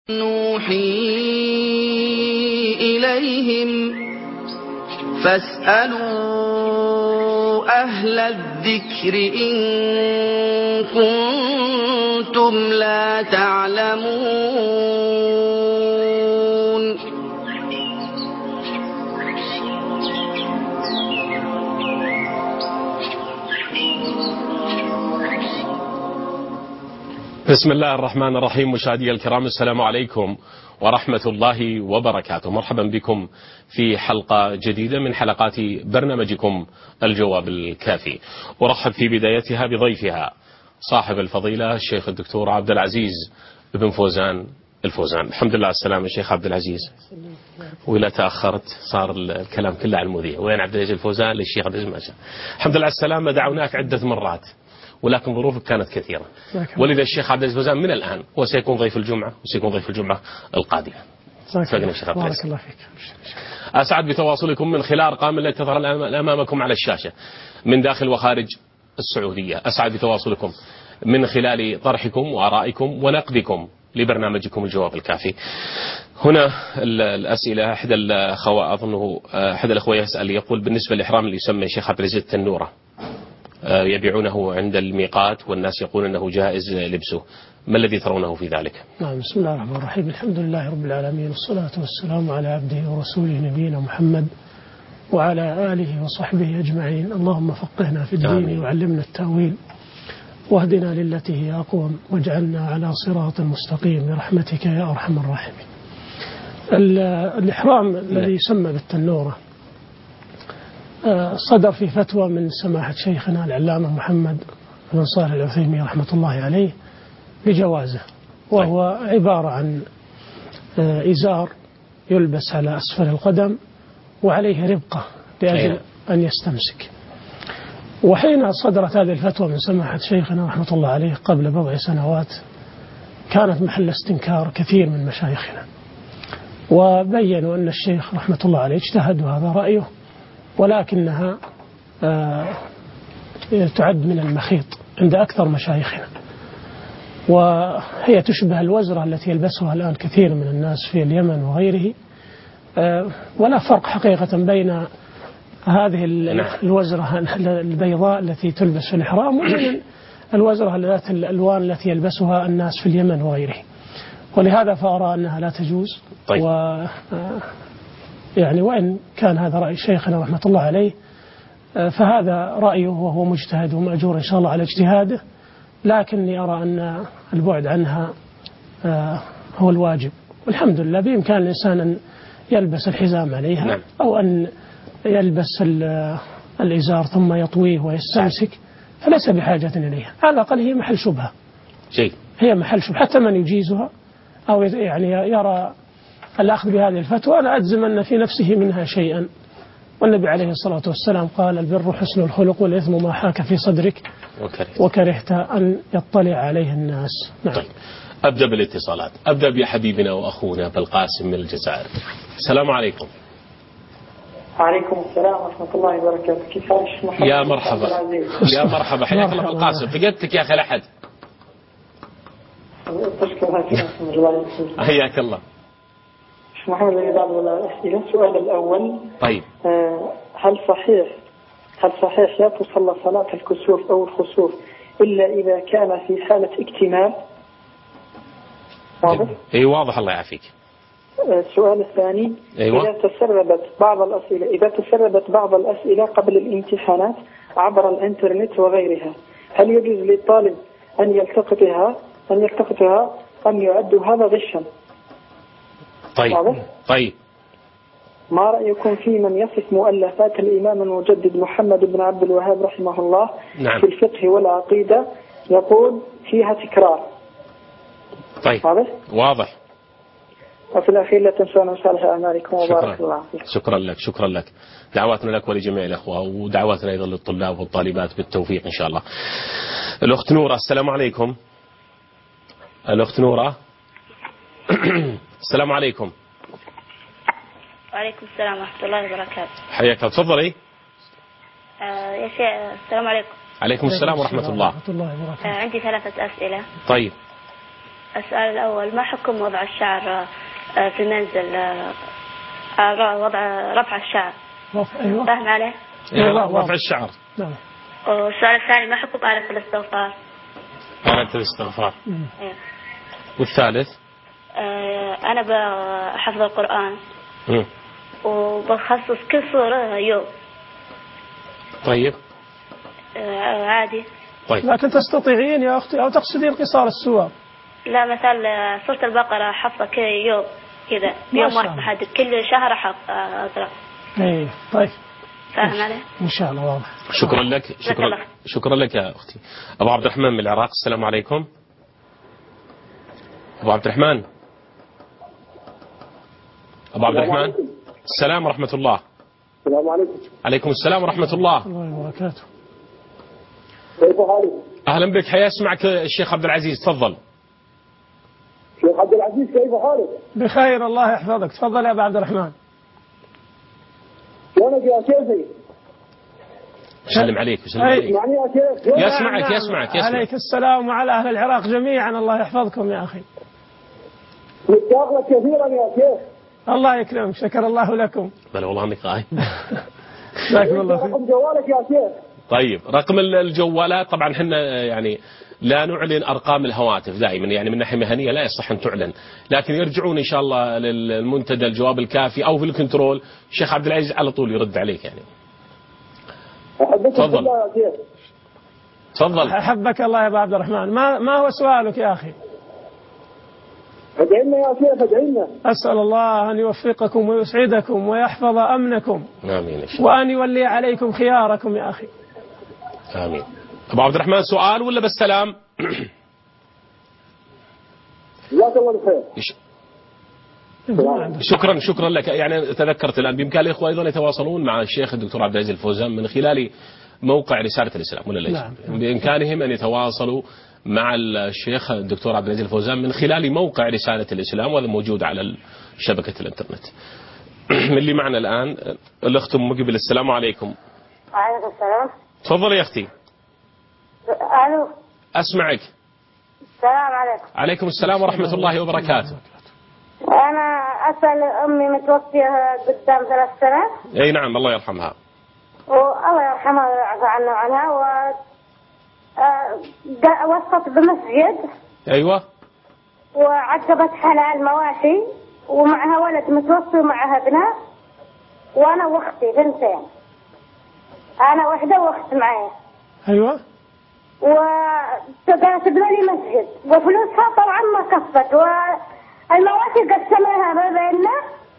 نوحي إليهم فاسألوا أهل الذكر إن كنتم لا تعلمون. بسم الله الرحمن الرحيم. مشاهدي الكرام، السلام عليكم ورحمة الله وبركاته. مرحبا بكم في حلقة جديدة من حلقات برنامجكم الجواب الكافي. أرحب في بدايتها بضيفها صاحب الفضيلة الشيخ الدكتور عبد العزيز بن فوزان الفوزان. الحمد لله على السلامة الشيخ عبد العزيز. ولا تأخرت صار الكلام كله على المذيع. وين عبد العزيز الفوزان للشيخ عبد العزيز؟ الحمد لله على السلامة. دعوناك عدة مرات ولكن ظروفك كانت كثيرة، ولذا الشيخ عبد العزيز الفوزان من الآن وسيكون ضيف الجمعة القادمة. بارك الله فيك. أسعد بتواصلكم من خلال أرقام التي تظهر أمامكم على الشاشة من داخل وخارج السعودية. أسعد بتواصلكم من خلال طرحكم وآرائكم ونقدكم لبرنامجكم الجواب الكافي. هنا الأسئلة. أحد الأخوة يسأل يقول بالنسبة للإحرام اللي يسمى الشيخ عبد العزيز التنورة، يبيعونه عند الميقات والناس يقولون أنه جائز لبسه، ما الذي ترونه في ذلك؟ نعم، بسم الله الرحمن الرحيم. الحمد لله رب العالمين، والصلاة والسلام على عبده ورسوله نبينا محمد وعلى آله وصحبه أجمعين. اللهم فقهنا في الدين وعلمنا التأويل واهدنا للتي هي أقوم واجعلنا على صراط مستقيم برحمتك يا أرحم الراحمين. الإحرام الذي يسمى بالتنورة صدر في فتوى من سماحة شيخنا العلامة محمد بن صالح العثيمين رحمة الله عليه بجوازه، وهو عبارة عن إزار يلبس على أسفل القدم وعليه ربقة لأجل أن يستمسك. وحين صدرت هذه الفتوى من سماحة شيخنا رحمة الله عليه قبل بضع سنوات كانت محل استنكار كثير من مشايخنا، وبينوا أن الشيخ رحمة الله عليه اجتهد وهذا رأيه، ولكنها تعد من المخيط عند أكثر مشايخنا، وهي تشبه الوزرة التي يلبسها الآن كثير من الناس في اليمن وغيره. ولا فرق حقيقة بين هذه الوزرة البيضاء التي تلبس في الإحرام وبين الوزرة ذات الألوان التي يلبسها الناس في اليمن وغيره. ولهذا فأرى أنها لا تجوز. يعني وإن كان هذا رأي شيخنا رحمة الله عليه فهذا رأيه وهو مجتهد ومأجور إن شاء الله على اجتهاده، لكني أرى أن البعد عنها هو الواجب. والحمد لله بإمكان الإنسان أن يلبس الحزام عليها أو أن يلبس الإزار ثم يطويه ويستمسك، فليس بحاجة إليها. على الأقل هي محل شبهة، هي محل شبهة حتى من يجيزها أو يعني يرى الأخذ بهذه الفتوى لا أجزم أن في نفسه منها شيئا. والنبي عليه الصلاة والسلام قال البر حسن الخلق والإثم ما حاك في صدرك وكرهت أن يطلع عليه الناس. نعم. طيب. أبدأ بالاتصالات. أبدأ بحبيبنا وأخونا بالقاسم من الجزائر. السلام عليكم. وعليكم السلام ورحمة الله وبركاته. كيف حالك؟ يا مرحبا يا مرحبا، حياك الله بالقاسم. فقدتك يا أخي الأحد. حياك الله. محمد بن بعض الأسئلة. السؤال الأول، طيب، هل صحيح لا تصلى صلاة الكسوف أو الخسوف إلا إذا كان في حالة اكتمال؟ واضح؟ أي واضح، الله يعافيك. السؤال الثاني، إذا تسربت بعض الأسئلة قبل الامتحانات عبر الإنترنت وغيرها، هل يجوز للطالب أن يلتقطها أم يعد هذا غشا؟ طيب. ما رأيكم في من يصف مؤلفات الإمام المجدد محمد بن عبد الوهاب رحمه الله في الفقه والعقيدة يقول فيها تكرار؟ طيب، واضح. وفي الأخير لا تنسونا صالح أعمالكم وبارك الله فيكم. شكرا لك. دعواتنا لك ولجميع الأخوة، ودعواتنا أيضا للطلاب والطالبات بالتوفيق إن شاء الله. الأخت نورة، السلام عليكم. الأخت نورة. السلام عليكم. وعليكم السلام ورحمة الله وبركاته. حياك، تفضلي. يا شيخ السلام عليكم. عليكم السلام ورحمة الله. عندي 3 أسئلة. طيب. السؤال الأول: ما حكم وضع الشعر في المنزل، وضع رفع الشعر؟ أيوة. فاهم عليه؟ رفع الشعر. نعم. والسؤال الثاني: ما حكم آلة الاستغفار؟ آلة الاستغفار. إيه. والثالث؟ أنا بحفظ القرآن وبخصص كل سورة يوم. طيب. عادي. طيب. لكن تستطيعين يا أختي أو تقصدين قصار السور؟ لا، مثلا سورة البقرة حفظة كل يوم كذا، يوم واحد محدد، كل شهر أقرأ. إيه طيب. فاهم عليه؟ إن شاء الله واضح. شكرا لك. شكرا لك يا أختي. أبو عبد الرحمن من العراق، السلام عليكم. أبو عبد الرحمن. أبو عبد الرحمن. السلام ورحمة الله. السلام عليكم. عليكم السلام ورحمة الله. الله وبركاته. كيف حالك؟ أهلا بك، حيا اسمعك الشيخ عبد العزيز، تفضل. شيخ عبد العزيز كيف حالك؟ بخير الله يحفظك، تفضل يا أبو عبد الرحمن. شلونك يا شيخي؟ يسلم عليك ويسلم عليك. اسمعني يا شيخ. يسمعك. عليك السلام وعلى أهل العراق جميعا، الله يحفظكم يا أخي. مشتاق لك كثيرا يا شيخ. الله يكرمك، شكر الله لكم. بل والله انك قايم. جزاكم الله خير. رقم جوالك يا شيخ. طيب، رقم الجوالات طبعا احنا يعني لا نعلن ارقام الهواتف دائما، يعني من ناحيه مهنيه لا يصح ان تعلن، لكن يرجعون ان شاء الله للمنتدى الجواب الكافي او في الكنترول، الشيخ عبد العزيز على طول يرد عليك يعني. تفضل يا شيخ. تفضل. احبك الله يا ابو عبد الرحمن. ما هو سؤالك يا اخي؟ ادعينا يا شيخ، ادعينا. أسأل الله أن يوفقكم ويسعدكم ويحفظ أمنكم. آمين. وأن يولي عليكم خياركم يا أخي. آمين. أبو عبد الرحمن، سؤال ولا بس سلام؟ جزاك الله خير. شكرا لك. يعني تذكرت الآن بإمكان الإخوة أيضا يتواصلون مع الشيخ الدكتور عبد العزيز الفوزان من خلال موقع رسالة الإسلام ولا ليش؟ نعم. بإمكانهم أن يتواصلوا مع الشيخ الدكتور عبد العزيز الفوزان من خلال موقع رسالة الإسلام، وهذا موجود على شبكة الإنترنت. من اللي معنا الآن الأخت أم مقبل، السلام عليكم. وعليكم السلام. تفضلي يا أختي. ألو. أسمعك. السلام عليكم. عليكم السلام ورحمة الله وبركاته. أنا أسأل أمي متوفية قدام 3 سنوات. أي نعم، الله يرحمها. والله يرحمها ويعفو عنا وعنها. وصفت بمسجد. أيوة. وعقبت حلال مواشي، ومعها ولد متوفي ومعها ابناء، وأنا وأختي بنتين. أنا واحدة وأخت معي. أيوة. وقالت ابنوا لي مسجد، وفلوسها طبعا ما كفت، والمواشي قسمها بيننا،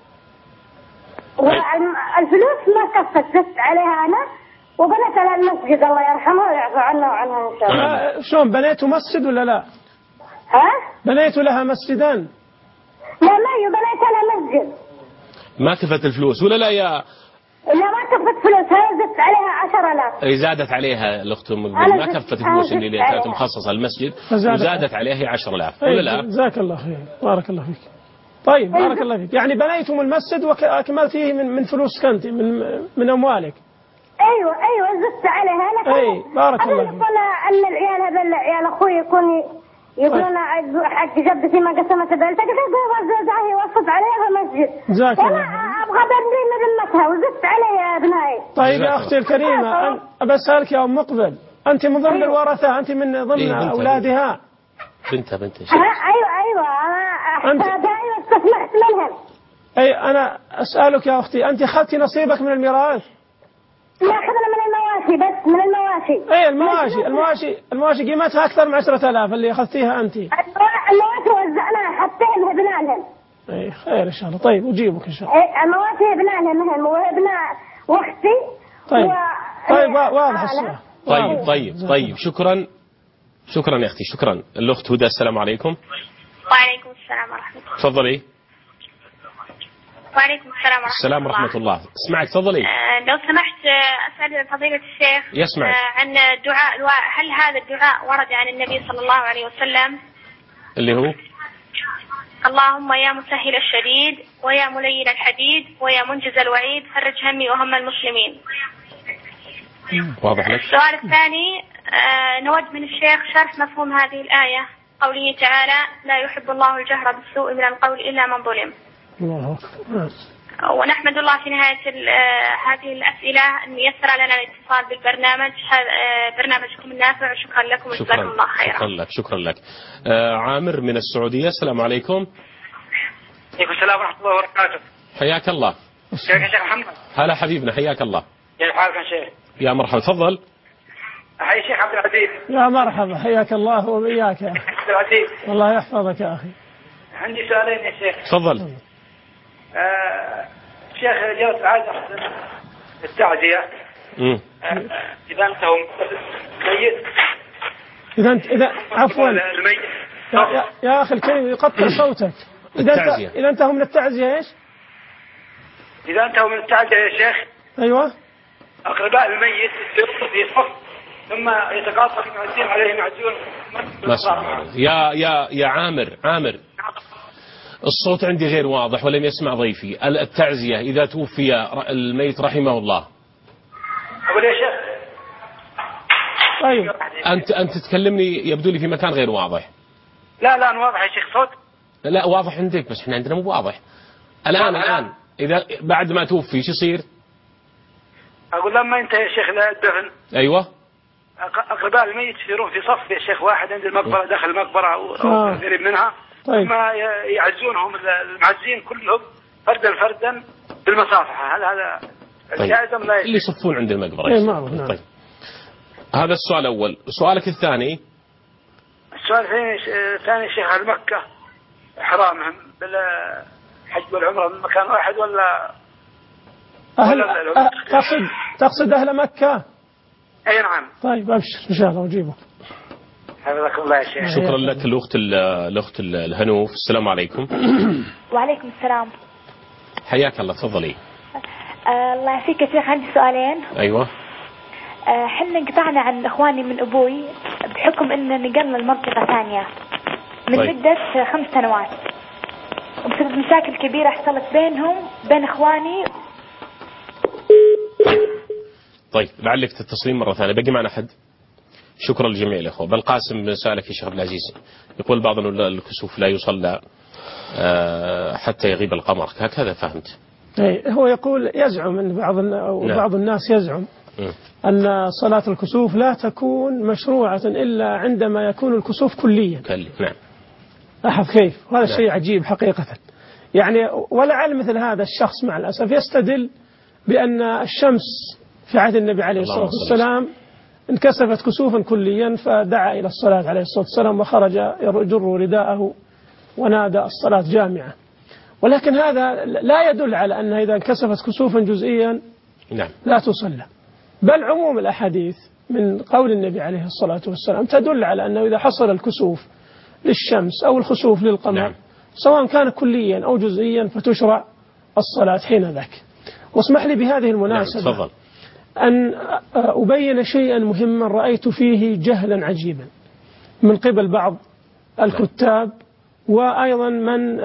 والفلوس ما كفت، زدت عليها أنا وبنت لها المسجد، الله يرحمها ويعفو عنا وعنها إن شاء الله. شلون بنيتوا مسجد ولا لا؟ ها؟ بنيتوا لها مسجدا؟ لا، ما بنيت لها مسجد. ما كفت الفلوس ولا لا يا؟ لا، ما كفت فلوسها، زدت عليها 10,000. اي زادت عليها الأخت أم مقبل، ما كفت الفلوس اللي كانت مخصصة المسجد وزادت عليها 10,000 ولا لا؟ جزاك الله خير، بارك الله فيك. طيب بارك الله فيك. يعني بنيتم المسجد وأكملتيه من فلوسك أنت، من أموالك. ايوه زدت عليها انا. اي بارك الله فيك. ان العيال هذول عيال اخوي يقولون حق جدتي ما قسمت بنتك، هي وصت عليها مسجد. جزاك الله. ابغى بني مذمتها وزدت عليها يا ابنائي. طيب يا اختي الكريمه، بسألك يا ام مقبل، انت من ضمن الورثه، انت من ضمن اولادها؟ بنتها. ايوه انا استسمحت منهم. اي انا اسالك يا اختي، انت اخذتي نصيبك من الميراث؟ لا، اخذنا من المواشي، بس من المواشي. اي المواشي قيمتها اكثر من 10,000 اللي اخذتيها انت. المواشي وزعناها حتى هبنا لهم. اي خير ان شاء الله. طيب اجيبك ان شاء الله. اي المواشي هبنا لهم هم، وهبنا واختي. طيب واضح السؤال. طيب شكرا يا اختي. شكرا. الاخت هدى، السلام عليكم. وعليكم السلام ورحمة الله. تفضلي. وعليكم السلام ورحمة الله. اسمعك، تفضلي. لو سمحت أسأل فضيلة الشيخ. يسمعك. عن دعاء، هل هذا الدعاء ورد عن النبي صلى الله عليه وسلم؟ اللي هو اللهم يا مسهل الشديد ويا ملين الحديد ويا منجز الوعيد فرج همي وهم المسلمين. واضح لك. السؤال الثاني، نود من الشيخ شرح مفهوم هذه الآية. قوله تعالى: لا يحب الله الجهر بالسوء من القول إلا من ظلم. الله أكبر. ونحمد الله في نهاية هذه الأسئلة أن يسر لنا الاتصال بالبرنامج، برنامجكم النافع، وشكرا لكم وجزاكم الله خيرا. شكرا لك. عامر من السعودية، السلام عليكم. عليكم السلام ورحمة الله وبركاته. حياك الله. كيف يا شيخ محمد؟ هلا حبيبنا، حياك الله. كيف حالك يا شيخ؟ يا مرحبا، تفضل. حي الشيخ عبد العزيز. يا مرحبا، حياك الله وبياك يا أخي. عبد العزيز. الله يحفظك يا أخي. عندي سؤالين يا شيخ. تفضل. شيخ جلس عادة التعزية. إذا انتهوا ميت. إذا عفوا الميت. يا أخي الكريم يقطع صوتك. إذا انتهوا من التعزية إيش؟ إذا انتهوا من التعزية يا شيخ. أيوة. أقرباء الميت يصف في صف ثم يتقاطع المعزين عليهم يعزون. يا عامر الصوت عندي غير واضح ولم يسمع ضيفي. التعزية إذا توفي الميت رحمه الله. أقول يا شيخ. طيب. أنت تكلمني يبدو لي في مكان غير واضح. لا أنا واضح يا شيخ صوت. لا واضح عندك بس احنا عندنا مو واضح. الآن إذا بعد ما توفي شو يصير؟ أقول لما أنت يا شيخ الدفن. أيوة. أقرباء الميت يصيرون في صف يا شيخ واحد عند المقبرة، داخل المقبرة أو قريب منها. طيب. ثم يعزونهم المعزين كلهم فردا بالمصافحة. هذا جائز أم لا؟ اللي يصفون عند المقبرة. نعم. طيب. هذا السؤال الأول. سؤالك الثاني. السؤال الثاني شيخ، هل مكة إحرامهم بالحج والعمرة من مكان واحد ولا تقصد أهل مكة؟ أي نعم. طيب أبشر إن شاء الله وجيبه. حفظك الله يا شيخ. شكرا لك. الأخت الهنوف، السلام عليكم. وعليكم السلام. حياك الله، تفضلي. الله يعافيك يا شيخ، عندي سؤالين. أيوة. حنا انقطعنا عن إخواني من أبوي بحكم إن نقلنا المنطقة ثانية من مدة 5 سنوات، وبسبب مشاكل كبيرة حصلت بينهم بين إخواني. طيب لعلك تتصلين مرة ثانية. بقي معنا أحد؟ شكرا لجميع الأخوة. بل قاسم سألك يا شيخ عبد العزيز، يقول بعض الكسوف لا يصلى حتى يغيب القمر، هكذا فهمت؟ هو يقول يزعم أن بعض الناس يزعم أن صلاة الكسوف لا تكون مشروعة إلا عندما يكون الكسوف كليا. نعم. لاحظ كيف؟ وهذا شيء عجيب حقيقة. يعني ولعل مثل هذا الشخص مع الأسف يستدل بأن الشمس في عهد النبي عليه الصلاة والسلام انكسفت كسوفا كليا، فدعا إلى الصلاة عليه الصلاة والسلام وخرج يجر رداءه ونادى الصلاة جامعة. ولكن هذا لا يدل على أنها إذا انكسفت كسوفا جزئيا لا تصلى، بل عموم الأحاديث من قول النبي عليه الصلاة والسلام تدل على أنه إذا حصل الكسوف للشمس أو الخسوف للقمر سواء كان كليا أو جزئيا فتشرع الصلاة حين ذاك. واسمح لي بهذه المناسبة أن أبين شيئا مهما رأيت فيه جهلا عجيبا من قبل بعض الكتاب وأيضا من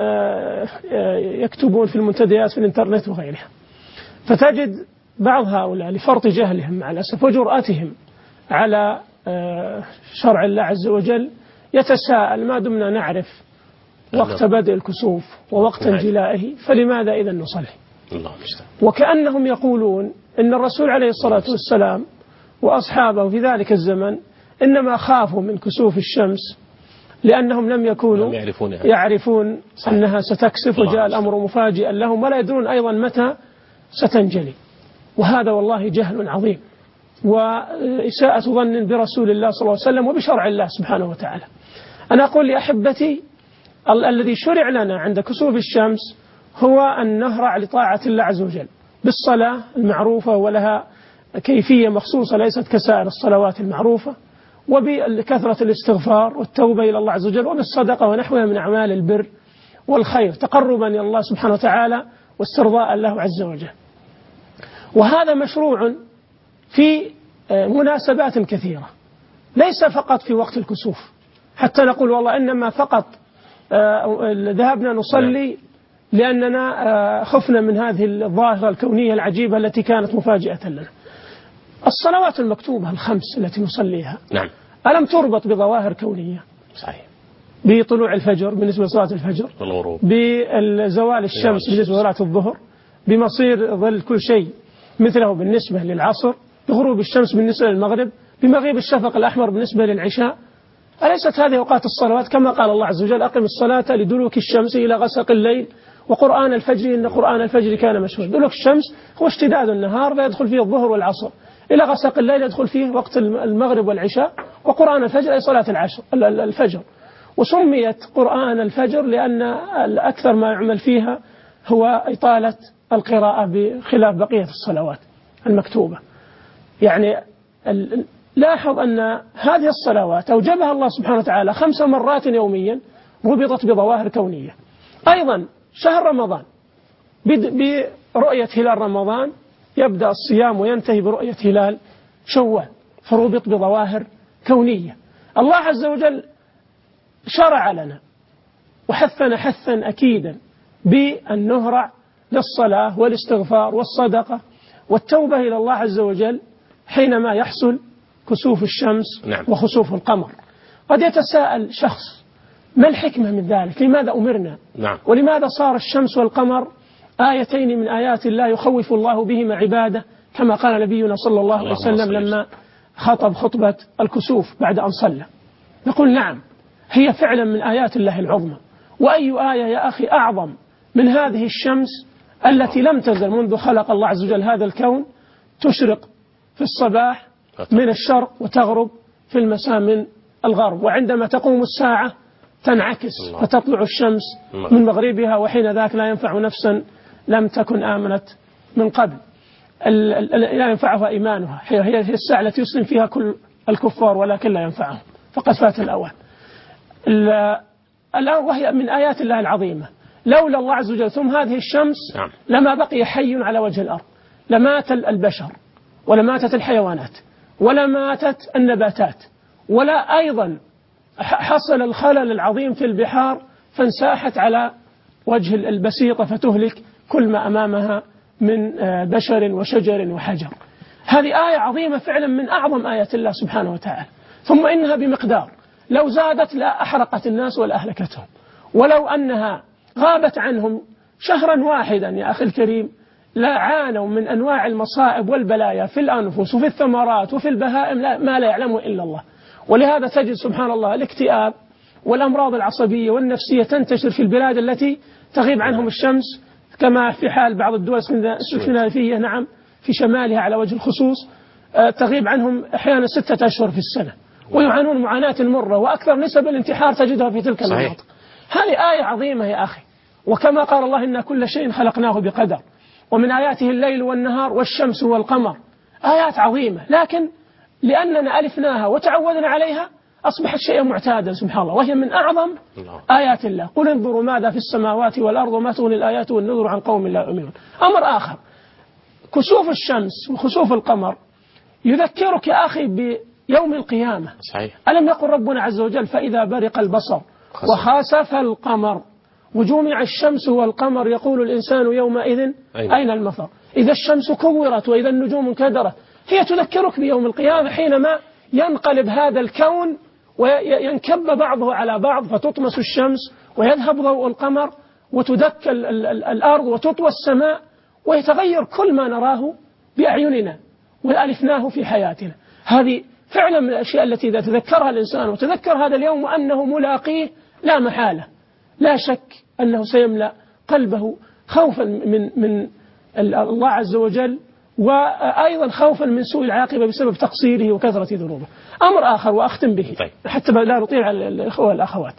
يكتبون في المنتديات في الإنترنت وغيرها. فتجد بعض هؤلاء لفرط جهلهم مع الأسف وجرأتهم على شرع الله عز وجل يتساءل: ما دمنا نعرف وقت بدء الكسوف ووقت انجلائه فلماذا إذا نصلي؟ وكأنهم يقولون إن الرسول عليه الصلاة والسلام وأصحابه في ذلك الزمن إنما خافوا من كسوف الشمس لأنهم لم يكونوا يعرفون أنها ستكسف، وجاء الأمر مفاجئا لهم ولا يدرون أيضا متى ستنجلي. وهذا والله جهل عظيم وإساءة ظن برسول الله صلى الله عليه وسلم وبشرع الله سبحانه وتعالى. أنا أقول لأحبتي الذي شرع لنا عند كسوف الشمس هو أن نهرع لطاعة الله عز وجل بالصلاة المعروفة ولها كيفية مخصوصة ليست كسائر الصلوات المعروفة، وبكثرة الاستغفار والتوبة إلى الله عز وجل، وبالصدقة ونحوها من أعمال البر والخير تقربا إلى الله سبحانه وتعالى واسترضاء له عز وجل. وهذا مشروع في مناسبات كثيرة ليس فقط في وقت الكسوف حتى نقول والله إنما فقط ذهبنا نصلي لأننا خفنا من هذه الظاهرة الكونية العجيبة التي كانت مفاجئة لنا. الصلوات المكتوبة الخمس التي نصليها ألم تربط بظواهر كونية؟ صحيح. بطلوع الفجر بالنسبة لصلاة الفجر، بزوال الشمس بالنسبة لصلاة الظهر، بمصير ظل كل شيء مثله بالنسبة للعصر، بغروب الشمس بالنسبة للمغرب، بمغيب الشفق الأحمر بالنسبة للعشاء. أليست هذه أوقات الصلوات كما قال الله عز وجل: أقم الصلاة لدلوك الشمس إلى غسق الليل وقرآن الفجر إن قرآن الفجر كان مشهودا. دلوك الشمس هو اشتداد النهار فيدخل فيه الظهر والعصر، إلى غسق الليل يدخل فيه وقت المغرب والعشاء، وقرآن الفجر أي صلاة الفجر. وسميت قرآن الفجر لأن أكثر ما يعمل فيها هو إطالة القراءة بخلاف بقية الصلوات المكتوبة. يعني لاحظ أن هذه الصلوات أوجبها الله سبحانه وتعالى 5 مرات يوميا، ربطت بظواهر كونية. أيضا شهر رمضان برؤية هلال رمضان يبدأ الصيام وينتهي برؤية هلال شوال، فربط بظواهر كونية. الله عز وجل شرع لنا وحثنا حثا أكيدا بأن نهرع للصلاة والاستغفار والصدقة والتوبة إلى الله عز وجل حينما يحصل كسوف الشمس وخسوف القمر. قد يتساءل شخص: ما الحكمة من ذلك؟ لماذا أمرنا؟ ولماذا صار الشمس والقمر آيتين من آيات الله يخوف الله بهما عباده، كما قال نبينا صلى الله عليه وسلم لما خطب خطبة الكسوف بعد أن صلى؟ نقول: نعم، هي فعلا من آيات الله العظمى. وأي آية يا أخي أعظم من هذه الشمس التي لم تزل منذ خلق الله عز وجل هذا الكون تشرق في الصباح من الشرق وتغرب في المساء من الغرب، وعندما تقوم الساعة تنعكس فتطلع الشمس من مغربها، وحين ذاك لا ينفع نفسا لم تكن آمنت من قبل، لا ينفعها إيمانها. هي الساعة التي يسلم فيها كل الكفار ولكن لا ينفعهم، فقد فات الأوان. الآن وهي من آيات الله العظيمة. لولا الله عز وجل ثم هذه الشمس لما بقي حي على وجه الأرض، لمات البشر ولا ماتت الحيوانات ولا ماتت النباتات، ولا أيضا حصل الخلل العظيم في البحار فانساحت على وجه البسيطة فتهلك كل ما أمامها من بشر وشجر وحجر. هذه آية عظيمة فعلا من أعظم آيات الله سبحانه وتعالى. ثم إنها بمقدار لو زادت لا أحرقت الناس ولا أهلكتهم، ولو أنها غابت عنهم شهرا واحدا يا أخي الكريم لا عانوا من أنواع المصائب والبلايا في الأنفس وفي الثمرات وفي البهائم ما لا يعلمه إلا الله. ولهذا تجد سبحان الله الاكتئاب والأمراض العصبية والنفسية تنتشر في البلاد التي تغيب عنهم الشمس، كما في حال بعض الدول الاسكندنافية في شمالها على وجه الخصوص تغيب عنهم أحيانا 6 أشهر في السنة، ويعانون معاناة مرة، وأكثر نسب الانتحار تجدها في تلك المناطق. هذه آية عظيمة يا أخي. وكما قال الله: إن كل شيء خلقناه بقدر، ومن آياته الليل والنهار والشمس والقمر. آيات عظيمة، لكن لأننا ألفناها وتعودنا عليها أصبحت شيئا معتادا سبحان الله، وهي من أعظم آيات الله. قل انظروا ماذا في السماوات والأرض وما تغني الآيات والنذر عن قوم لا يؤمنون. أمر آخر: كسوف الشمس وخسوف القمر يذكرك يا أخي بيوم القيامة. ألم يقل ربنا عز وجل: فإذا برق البصر وخسف القمر وجمع الشمس والقمر يقول الإنسان يومئذ أين المفر؟ إذا الشمس كورت وإذا النجوم انكدرت. هي تذكرك بيوم القيامة حينما ينقلب هذا الكون وينكب بعضه على بعض، فتطمس الشمس ويذهب ضوء القمر وتدك الأرض وتطوى السماء ويتغير كل ما نراه بأعيننا وألفناه في حياتنا. هذه فعلا من الأشياء التي إذا تذكرها الإنسان وتذكر هذا اليوم وأنه ملاقيه لا محالة، لا شك أنه سيملأ قلبه خوفا من الله عز وجل، وأيضا خوفا من سوء العاقبة بسبب تقصيره وكثرة ذنوبه. أمر آخر وأختم به حتى لا نطيل على الإخوة والأخوات: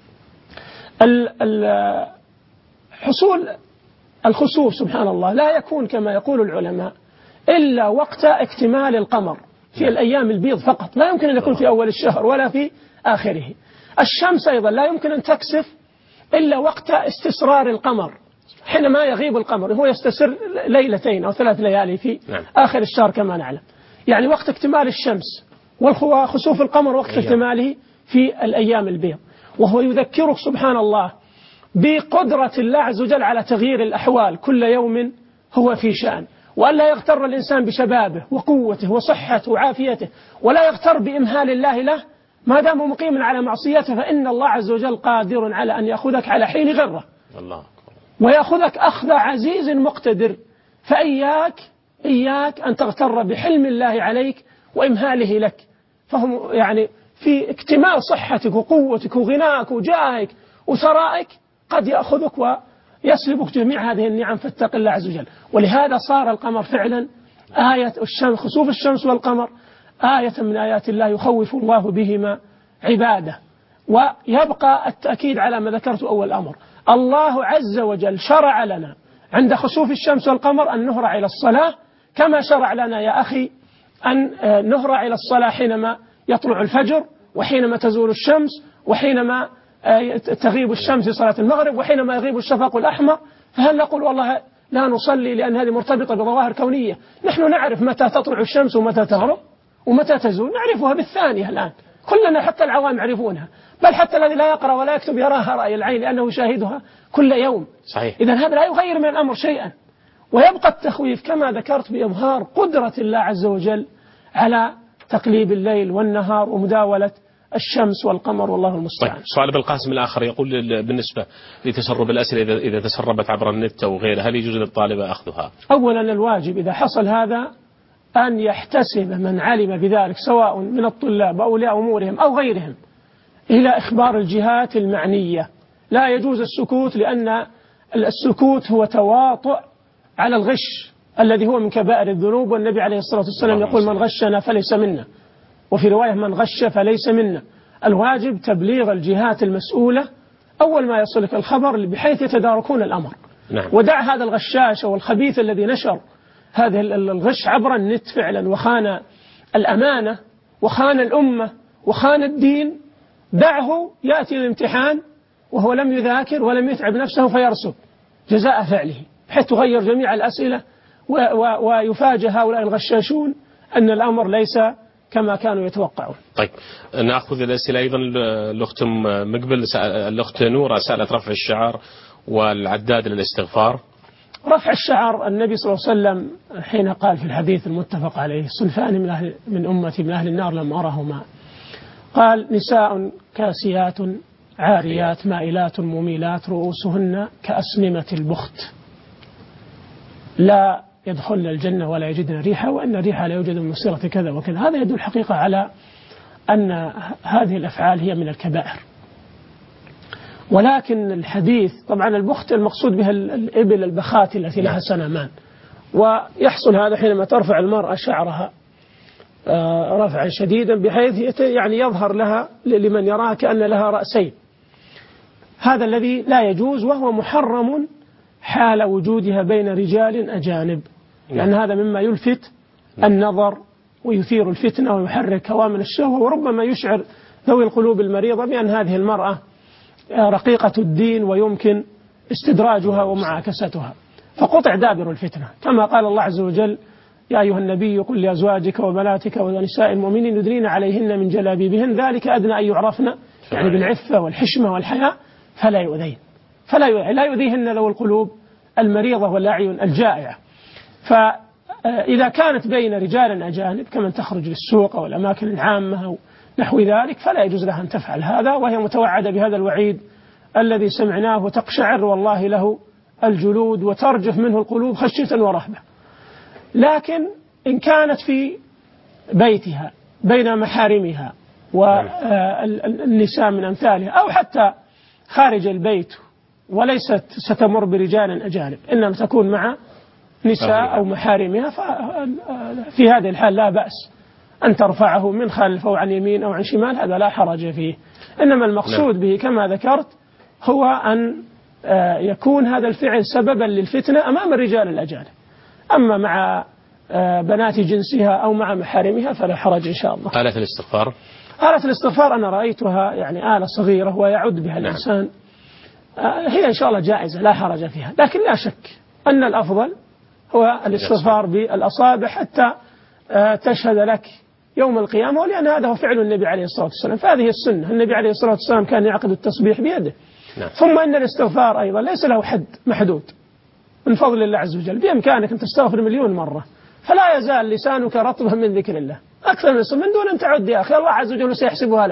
حصول الخسوف سبحان الله لا يكون كما يقول العلماء إلا وقت اكتمال القمر في الأيام البيض فقط، لا يمكن أن يكون في أول الشهر ولا في آخره. الشمس أيضا لا يمكن أن تكسف إلا وقت استسرار القمر، حينما يغيب القمر، هو يستسر 2 ليلة أو 3 ليالي في آخر الشهر كما نعلم، يعني وقت اكتمال الشمس، وخسوف القمر وقت اكتماله في الأيام البيض. وهو يذكرك سبحان الله بقدرة الله عز وجل على تغيير الأحوال، كل يوم هو في شأن، وأن لا يغتر الإنسان بشبابه وقوته وصحته وعافيته، ولا يغتر بإمهال الله له، ما دام مقيما على معصيته فإن الله عز وجل قادر على أن يأخذك على حين غره الله ويأخذك أخذ عزيز مقتدر. إياك أن تغتر بحلم الله عليك وإمهاله لك، فهم يعني في اكتمال صحتك وقوتك وغناك وجاهك وثرائك قد يأخذك ويسلبك جميع هذه النعم، فاتق الله عز وجل. ولهذا صار القمر فعلا آية الشمس، خسوف الشمس والقمر آية من آيات الله يخوف الله بهما عباده. ويبقى التأكيد على ما ذكرت أول أمر، الله عز وجل شرع لنا عند خسوف الشمس والقمر أن نهرع إلى الصلاة، كما شرع لنا يا أخي أن نهرع إلى الصلاة حينما يطلع الفجر، وحينما تزول الشمس، وحينما تغيب الشمس في صلاة المغرب، وحينما يغيب الشفق الأحمر. فهل نقول والله لا نصلي لأن هذه مرتبطة بظواهر كونية؟ نحن نعرف متى تطلع الشمس ومتى تغرب ومتى تزول، نعرفها بالثانية الآن كلنا، حتى العوام يعرفونها، بل حتى الذي لا يقرأ ولا يكتب يراها رأي العين لأنه يشاهدها كل يوم. صحيح. إذن هذا لا يغير من الأمر شيئا. ويبقى التخويف كما ذكرت بإظهار قدرة الله عز وجل على تقليب الليل والنهار ومداولة الشمس والقمر، والله المستعان. طيب، سؤال بالقاسم الآخر يقول بالنسبة لتسرب الأسئلة إذا تسربت عبر النت أو غيره، هل يجوز للطالبة أخذها؟ أولا الواجب إذا حصل هذا أن يحتسب من علم بذلك سواء من الطلاب أو أولياء أمورهم أو غيرهم إلى إخبار الجهات المعنية. لا يجوز السكوت، لأن السكوت هو تواطؤ على الغش الذي هو من كبائر الذنوب، والنبي عليه الصلاة والسلام يقول من غشنا فليس منا، وفي رواية من غش فليس منا. الواجب تبليغ الجهات المسؤولة أول ما يصلك الخبر بحيث يتداركون الأمر. نعم. ودع هذا الغشاش والخبيث الذي نشر هذا الغش عبر النت فعلا وخان الأمانة وخان الأمة وخان الدين، دعه يأتي الامتحان وهو لم يذاكر ولم يتعب نفسه فيرسب جزاء فعله، بحيث تغير جميع الأسئلة ويفاجئ هؤلاء الغشاشون أن الأمر ليس كما كانوا يتوقعون. طيب، نأخذ الأسئلة أيضا. الأخت مقبل، الأخت نورة سألت رفع الشعار والعداد للاستغفار. رفع الشعار، النبي صلى الله عليه وسلم حين قال في الحديث المتفق عليه صنفان من أمتي من أهل النار لم أرهما، قال نساء كاسيات عاريات مائلات مميلات رؤوسهن كأسنمة البخت لا يدخلن الجنة ولا يجدن ريحها وأن ريحها لا يوجد من مسيرة كذا وكذا. هذا يدل الحقيقة على أن هذه الأفعال هي من الكبائر. ولكن الحديث طبعا البخت المقصود بها الإبل البخات التي لها سنامان، ويحصل هذا حينما ترفع المرأة شعرها رفعا شديدا بحيث يعني يظهر لها لمن يراها كأن لها رأسين. هذا الذي لا يجوز، وهو محرم حال وجودها بين رجال أجانب، لأن هذا مما يلفت النظر ويثير الفتنة ويحرك كوامن الشهوة، وربما يشعر ذوي القلوب المريضة بأن هذه المرأة رقيقة الدين ويمكن استدراجها ومعاكستها، فقطع دابر الفتنة. كما قال الله عز وجل يا أيها النبي قل لأزواجك وبناتك ونساء المؤمنين يدنين عليهن من جلابيبهن ذلك أدنى أن يعرفن، يعني بالعفة والحشمة والحياء، فلا يؤذين لا يؤذيهن ذوي القلوب المريضة والأعين الجائعة. فإذا كانت بين رجال أجانب كمن تخرج للسوق أو الأماكن العامة أو نحو ذلك فلا يجوز لها أن تفعل هذا، وهي متوعدة بهذا الوعيد الذي سمعناه وتقشعر والله له الجلود وترجف منه القلوب خشية ورهبة. لكن إن كانت في بيتها بين محارمها والنساء من أمثالها، أو حتى خارج البيت وليست ستمر برجال أجانب، إنما تكون مع نساء أو محارمها، ففي هذه الحال لا بأس أن ترفعه من خلف أو عن يمين أو عن شمال، هذا لا حرج فيه. إنما المقصود به كما ذكرت هو أن يكون هذا الفعل سببا للفتنة أمام الرجال الأجانب. أما مع بنات جنسها أو مع محارمها فلا حرج إن شاء الله. آلة الاستغفار، آلة الاستغفار أنا رأيتها يعني آلة صغيرة ويعد بها الإنسان، هي إن شاء الله جائزة لا حرج فيها، لكن لا شك أن الأفضل هو الاستغفار بالأصابع حتى تشهد لك يوم القيامة، ولأن هذا هو فعل النبي عليه الصلاة والسلام، فهذه السنة. النبي عليه الصلاة والسلام كان يعقد التسبيح بيده. ثم أن الاستغفار أيضا ليس له حد محدود من فضل الله عز وجل، بإمكانك أن تستغفر 1,000,000 مرة، فلا يزال لسانك رطبا من ذكر الله أكثر من دون أن تعد يا أخي، الله عز وجل سيحسبها لك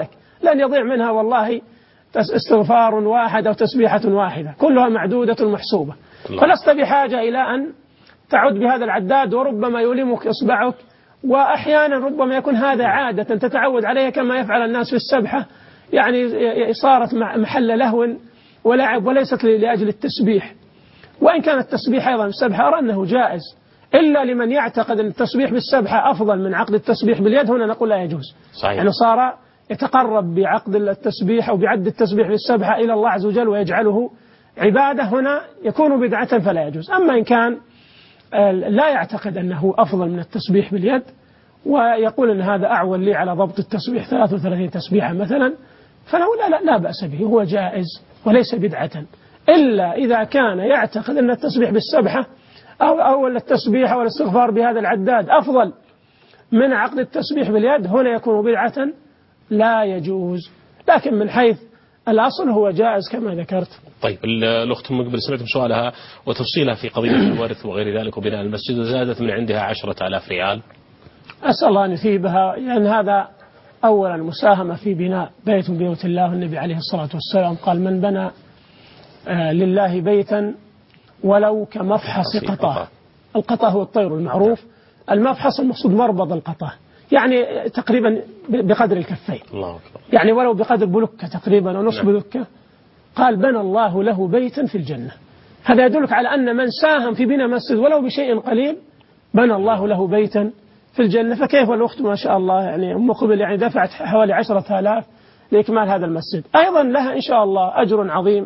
لن يضيع منها والله استغفار واحد أو تسبيحة واحدة، كلها معدودة محسوبة. فلست بحاجة إلى أن تعد بهذا العداد، وربما يؤلمك إصبعك، وأحيانا ربما يكون هذا عادة تتعود عليها كما يفعل الناس في السبحة، يعني صارت محل لهو ولعب وليست لأجل التسبيح. وإن كان التسبيح أيضا بالسبحة أرى أنه جائز، إلا لمن يعتقد أن التسبيح بالسبحة أفضل من عقد التسبيح باليد، هنا نقول لا يجوز. صحيح. يعني صار يتقرب بعقد التسبيح أو بعد التسبيح بالسبحة إلى الله عز وجل ويجعله عبادة، هنا يكون بدعة فلا يجوز. أما إن كان لا يعتقد أنه أفضل من التسبيح باليد ويقول أن هذا أعول لي على ضبط التسبيح 33 تسبيحة مثلا، فله لا بأس به، هو جائز وليس بدعة، إلا إذا كان يعتقد أن التسبيح بالسبحة أو التسبيح والاستغفار بهذا العداد أفضل من عقد التسبيح باليد، هنا يكون بدعة لا يجوز. لكن من حيث الأصل هو جائز كما ذكرت. طيب الأخت مقبل سمعتم سؤالها وتفصيلها في قضية الورث وغير ذلك وبناء المسجد، وزادت من عندها 10,000 ريال. أسأل الله أن يثيبها، لأن هذا أولا مساهمة في بناء بيت من بيوت الله. النبي عليه الصلاة والسلام قال: من بنى لله بيتا ولو كمفحص قطاه. القطاه هو الطير المعروف، المفحص المقصود مربض القطاه، يعني تقريبا بقدر الكفين، يعني ولو بقدر بلكة تقريبا أو نصف بلكة، قال: بنى الله له بيتا في الجنة. هذا يدلك على أن من ساهم في بناء مسجد ولو بشيء قليل بنى الله له بيتا في الجنة. فكيف الأخت ما شاء الله يعني أم قبل يعني دفعت حوالي 10,000 لإكمال هذا المسجد، أيضا لها إن شاء الله أجر عظيم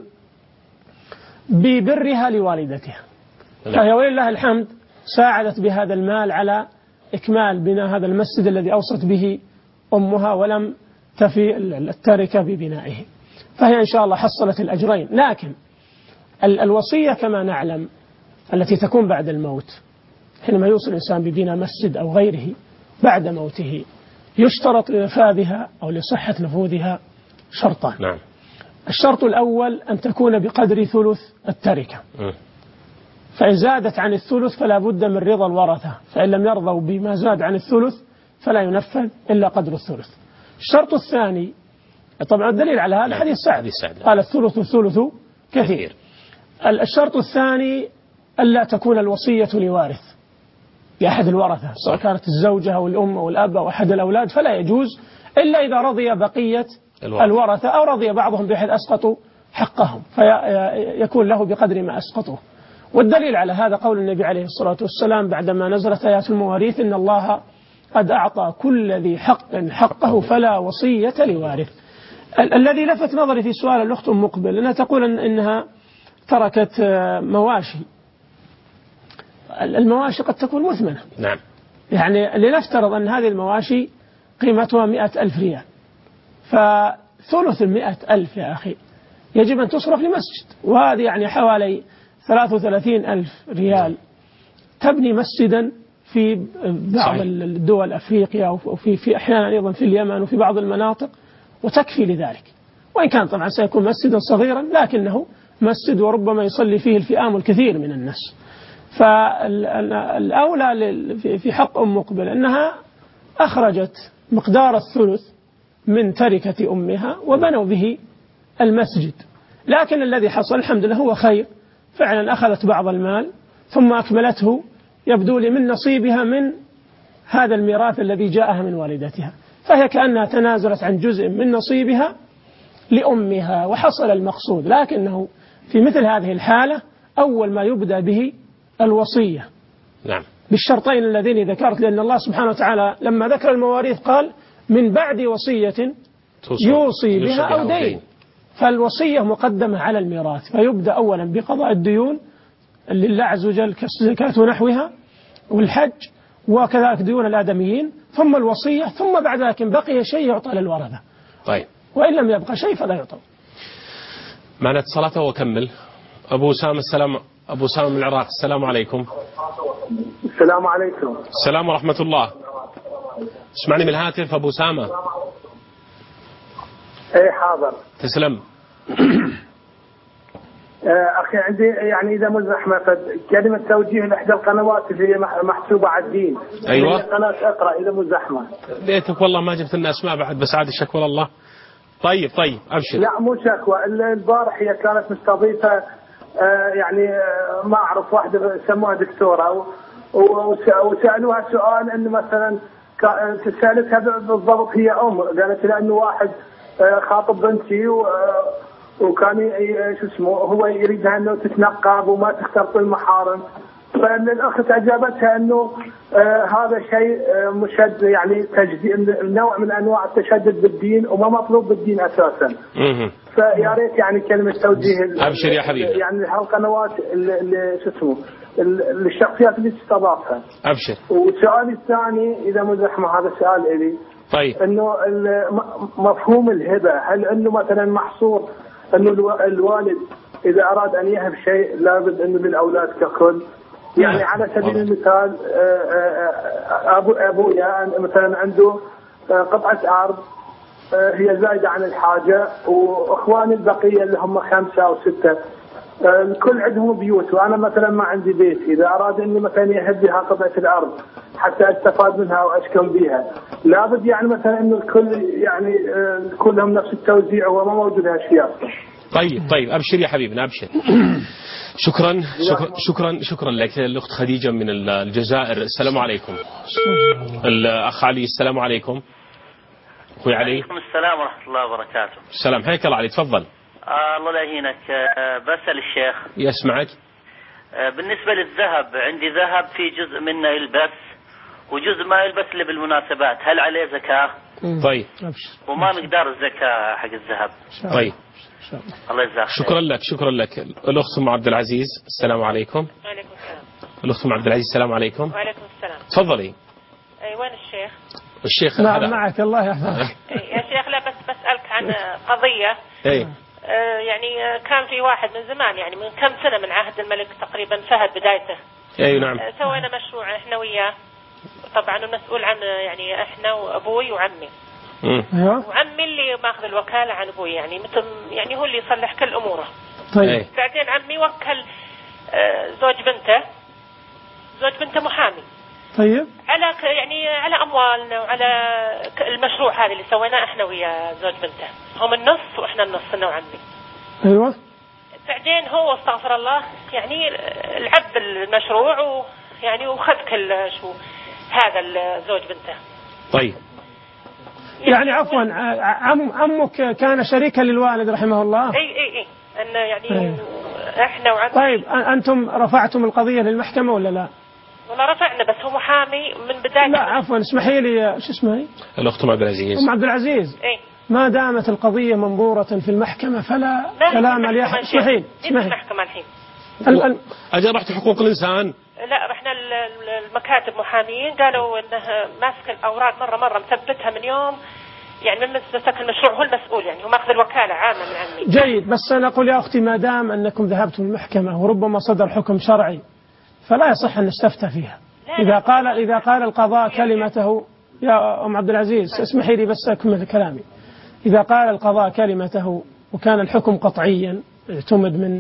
ببرها لوالدتها، فهي ولله الحمد ساعدت بهذا المال على إكمال بناء هذا المسجد الذي أوصت به أمها ولم تفي التركة ببنائه، فهي إن شاء الله حصلت الأجرين. لكن الوصية كما نعلم التي تكون بعد الموت، حينما يوصي الإنسان ببناء مسجد أو غيره بعد موته، يشترط لنفاذها أو لصحة نفوذها شرطان. نعم. الشرط الأول أن تكون بقدر ثلث التركة، فإن زادت عن الثلث فلا بد من رضا الورثة، فإن لم يرضوا بما زاد عن الثلث فلا ينفذ إلا قدر الثلث. الشرط الثاني، طبعا الدليل على هذا حديث سعد قال: الثلث كثير. الشرط الثاني ألا تكون الوصية لوارث لأحد الورثة، سواء كانت الزوجة أو الأم أو الأب أو أحد الأولاد، فلا يجوز إلا إذا رضي بقية الورثة أو رضي بعضهم بحيث أسقطوا حقهم، فيكون له بقدر ما أسقطوه. والدليل على هذا قول النبي عليه الصلاة والسلام بعدما نزلت آيات المواريث: إن الله قد أعطى كل ذي حق حقه فلا وصية لوارث. الذي لفت نظري في سؤال الأخت أم مقبل أنها تقول إنها تركت مواشي. المواشي قد تكون مثمنة. نعم. يعني لنفترض أن هذه المواشي قيمتها 100,000 ريال، فثلث 100,000 يا أخي يجب أن تصرف لمسجد، وهذه يعني حوالي 33,000 ريال تبني مسجدا في بعض الدول أفريقيا وفي أحيانا أيضا في اليمن وفي بعض المناطق، وتكفي لذلك. وإن كان طبعا سيكون مسجدا صغيرا لكنه مسجد وربما يصلي فيه الفئام الكثير من الناس. فالأولى في حق أم مقبل أنها أخرجت مقدار الثلث من تركة أمها وبنوا به المسجد، لكن الذي حصل الحمد لله هو خير، فعلا أخذت بعض المال ثم أكملته يبدو لي من نصيبها من هذا الميراث الذي جاءها من والدتها، فهي كأنها تنازلت عن جزء من نصيبها لأمها وحصل المقصود. لكنه في مثل هذه الحالة أول ما يبدأ به الوصية. نعم. بالشرطين اللذين ذكرت، لأن الله سبحانه وتعالى لما ذكر المواريث قال: من بعد وصية يوصي بها أو دين، فالوصية مقدمة على الميراث، فيبدأ أولا بقضاء الديون لله عز وجل كالزكاة ونحوها والحج وكذلك ديون الآدميين، ثم الوصية، ثم بعد ذلك بقي شيء يعطى للورثة. طيب. وإن لم يبقى شيء فلا يعطى. معنا اتصالاته وكمل. أبو أسامة من العراق. السلام عليكم. السلام عليكم. السلام ورحمة الله. اسمعني من الهاتف أبو أسامة. ايه حاضر. تسلم. أخي عندي يعني إذا مزحمة كلمة توجيه لإحدى القنوات اللي هي محسوبة على الدين. أيوة. قناة اقرأ إذا مزحمة. ليتك والله ما جبت لنا أسماء بعد، بس عاد الشكوى الله. طيب ابشر. لا مو شكوى، البارح هي كانت مستضيفه يعني ما اعرف واحده سموها دكتوره وسالوها سؤال انه مثلا سالتها بالضبط هي قالت لانه واحد خاطب بنتي وكان شو اسمه هو يريدها انه تتنقب وما تختلط المحارم، فالاخت اجابتها انه هذا شيء مشد يعني تجديد نوع من انواع التشدد بالدين وما مطلوب بالدين اساسا. فيا ريت يعني كلمه توجيه. ابشر يا حبيبي. يعني هالقنوات اللي شو اسمه الشخصيات اللي تستضافها. ابشر. وسؤالي الثاني اذا مو زحمه هذا سؤال الي. طيب. انه مفهوم الهبه، هل انه مثلا محصور انه الوالد اذا اراد ان يهب شيء لابد انه للاولاد ككل؟ يعني على سبيل المثال ابويا مثلا عنده قطعه ارض هي زايده عن الحاجه، واخواني البقيه اللي هم 5 أو 6 الكل عندهم بيوت وانا مثلا ما عندي بيت، اذا اراد اني مثلا يهب لها قطعه الارض حتى استفاد منها واشكم بها، لابد يعني مثلا انه الكل يعني كلهم نفس التوزيع وما موجود هالشيء. طيب ابشر يا حبيبنا ابشر. شكرا لك. الاخت خديجه من الجزائر. السلام عليكم. الاخ علي السلام عليكم. اخوي علي. وعليكم السلام ورحمه الله وبركاته. السلام، حياك الله علي، تفضل. الله لا يهينك. بسأل الشيخ. يسمعك. بالنسبه للذهب، عندي ذهب في جزء منه يلبس وجزء ما يلبس الا بالمناسبات، هل عليه زكاه؟ طيب. وما مقدار الزكاه حق الذهب؟ طيب. الله يجزاك. شكرا لك. الاخت ام عبد العزيز السلام عليكم. وعليكم السلام. الاخت ام عبد العزيز السلام عليكم. وعليكم السلام. تفضلي. وين الشيخ؟ الشيخ نعم معك الله يحفظك. يا شيخ لا بس بسألك عن قضية. يعني كان في واحد من زمان يعني من كم سنة من عهد الملك تقريبا فهد بدايته. اي نعم. سوينا مشروع احنا وياه، طبعا المسؤول عن يعني احنا وابوي وعمي. وعمي اللي ماخذ الوكالة عن ابوي، يعني مثل يعني هو اللي يصلح كل اموره. طيب. بعدين عمي وكل زوج بنته محامي. طيب. على اموالنا وعلى المشروع هذا اللي سويناه احنا ويا زوج بنته، هم النص واحنا النص انا وعمي. ايوه. بعدين هو استغفر الله يعني العب المشروع ويعني وخذ كل شو هذا الزوج بنته. طيب. يعني عفوا عمك كان شريكا للوالد رحمه الله. اي ان يعني احنا وعمي. طيب انتم رفعتم القضية للمحكمة ولا لا؟ والله رفعنا بس هو محامي من بداية. لا عفوا اسمحي لي شو اسمها هي؟ الأخت أم عبد العزيز. أم عبد العزيز. إيه؟ ما دامت القضية منظورة في المحكمة فلا كلام لأحد. اسمحي المحكمة الحين. أجل رحت حقوق الإنسان. لا رحنا المكاتب محاميين قالوا إنه ماسك الأوراق مرة مثبتها من يوم يعني من مسك المشروع هو المسؤول، يعني هو ماخذ الوكالة عامة من عمي. جيد، بس أنا أقول يا أختي ما دام أنكم ذهبتم المحكمة وربما صدر حكم شرعي فلا يصح أن نستفتى فيها. إذا قال القضاء كلمته يا أم عبد العزيز اسمحي لي بس أكمل كلامي. إذا قال القضاء كلمته وكان الحكم قطعيا اعتمد من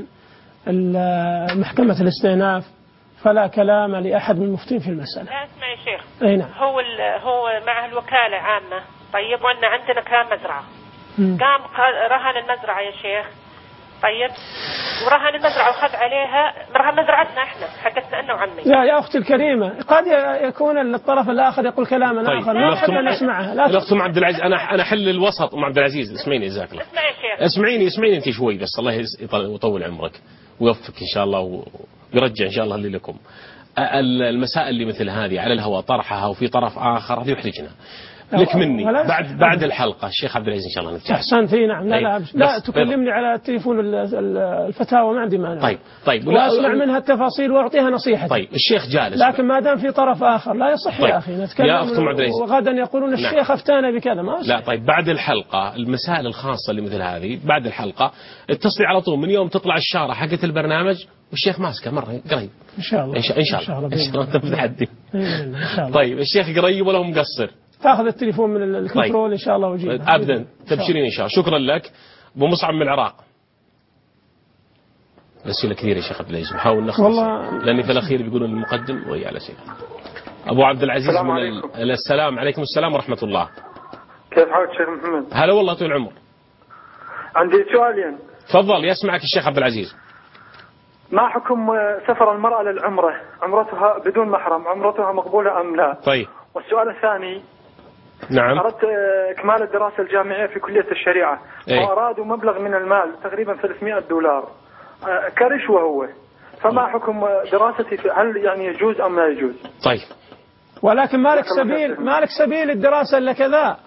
محكمة الاستئناف فلا كلام لأحد من المفتين في المسألة. لا اسمع يا شيخ. أي نعم. هو مع الوكالة عامة. طيب وأن عندنا كلام مزرعة. قام رهن المزرعة يا شيخ. طيب ورهن المزرعة وخذ عليها رهن مزرعتنا احنا حقتنا انا وعمي. يا اختي الكريمه قد يكون الطرف الاخر يقول كلاما اخر لا نحب نسمعه. الاخت ام عبد العزيز انا حل الوسط. ام عبد العزيز اسمعيني جزاك الله. اسمعي يا شيخ. اسمعيني انت شوي بس الله يطول عمرك ويوفقك ان شاء الله ويرجع ان شاء الله اللي لكم. المسائل اللي مثل هذه على الهواء طرحها وفي طرف اخر هذه يحرجنا. لك مني بعد الحلقة الشيخ عبد العزيز إن شاء الله نتكلم. أحسنت نعم. لا تكلمني على التليفون الفتاوى ما عندي مانع. طيب وأسمع منها التفاصيل وأعطيها نصيحة. طيب الشيخ جالس لكن ما دام في طرف آخر لا يصح يا أخي نتكلم. يا أخت عبد العزيز وغدا يقولون الشيخ أفتانا بكذا ما أصح. لا طيب بعد الحلقة المسائل الخاصة اللي مثل هذه بعد الحلقة اتصلي على طول من يوم تطلع الشارة حقت البرنامج والشيخ ماسكه مرة قريب. إن شاء الله. إن شاء الله تتحدي. طيب الشيخ قريب ولا هو مقصر؟ تاخذ التليفون من الكنترول إن شاء الله وجيب. أبدا تبشرين إن شاء الله. شكرا لك. أبو مصعب من العراق. أسئلة كثيرة يا شيخ عبد العزيز نحاول نخلص لأن في الأخير بيقولون المقدم وهي على شيء. أبو عبد العزيز السلام السلام عليكم السلام ورحمة الله. كيف حالك شيخ محمد؟ هلا والله طول العمر. عندي سؤالين. تفضل يسمعك الشيخ عبد العزيز. ما حكم سفر المرأة للعمرة؟ عمرتها بدون محرم، عمرتها مقبولة أم لا؟ طيب. والسؤال الثاني، نعم. أردت إكمال الدراسة الجامعية في كلية الشريعة، وأرادوا مبلغ من المال تقريبا $300 كرشوة هو، فما حكم دراستي؟ هل يعني يجوز أم لا يجوز؟ طيب. ولكن مالك سبيل الدراسة إلا كذا.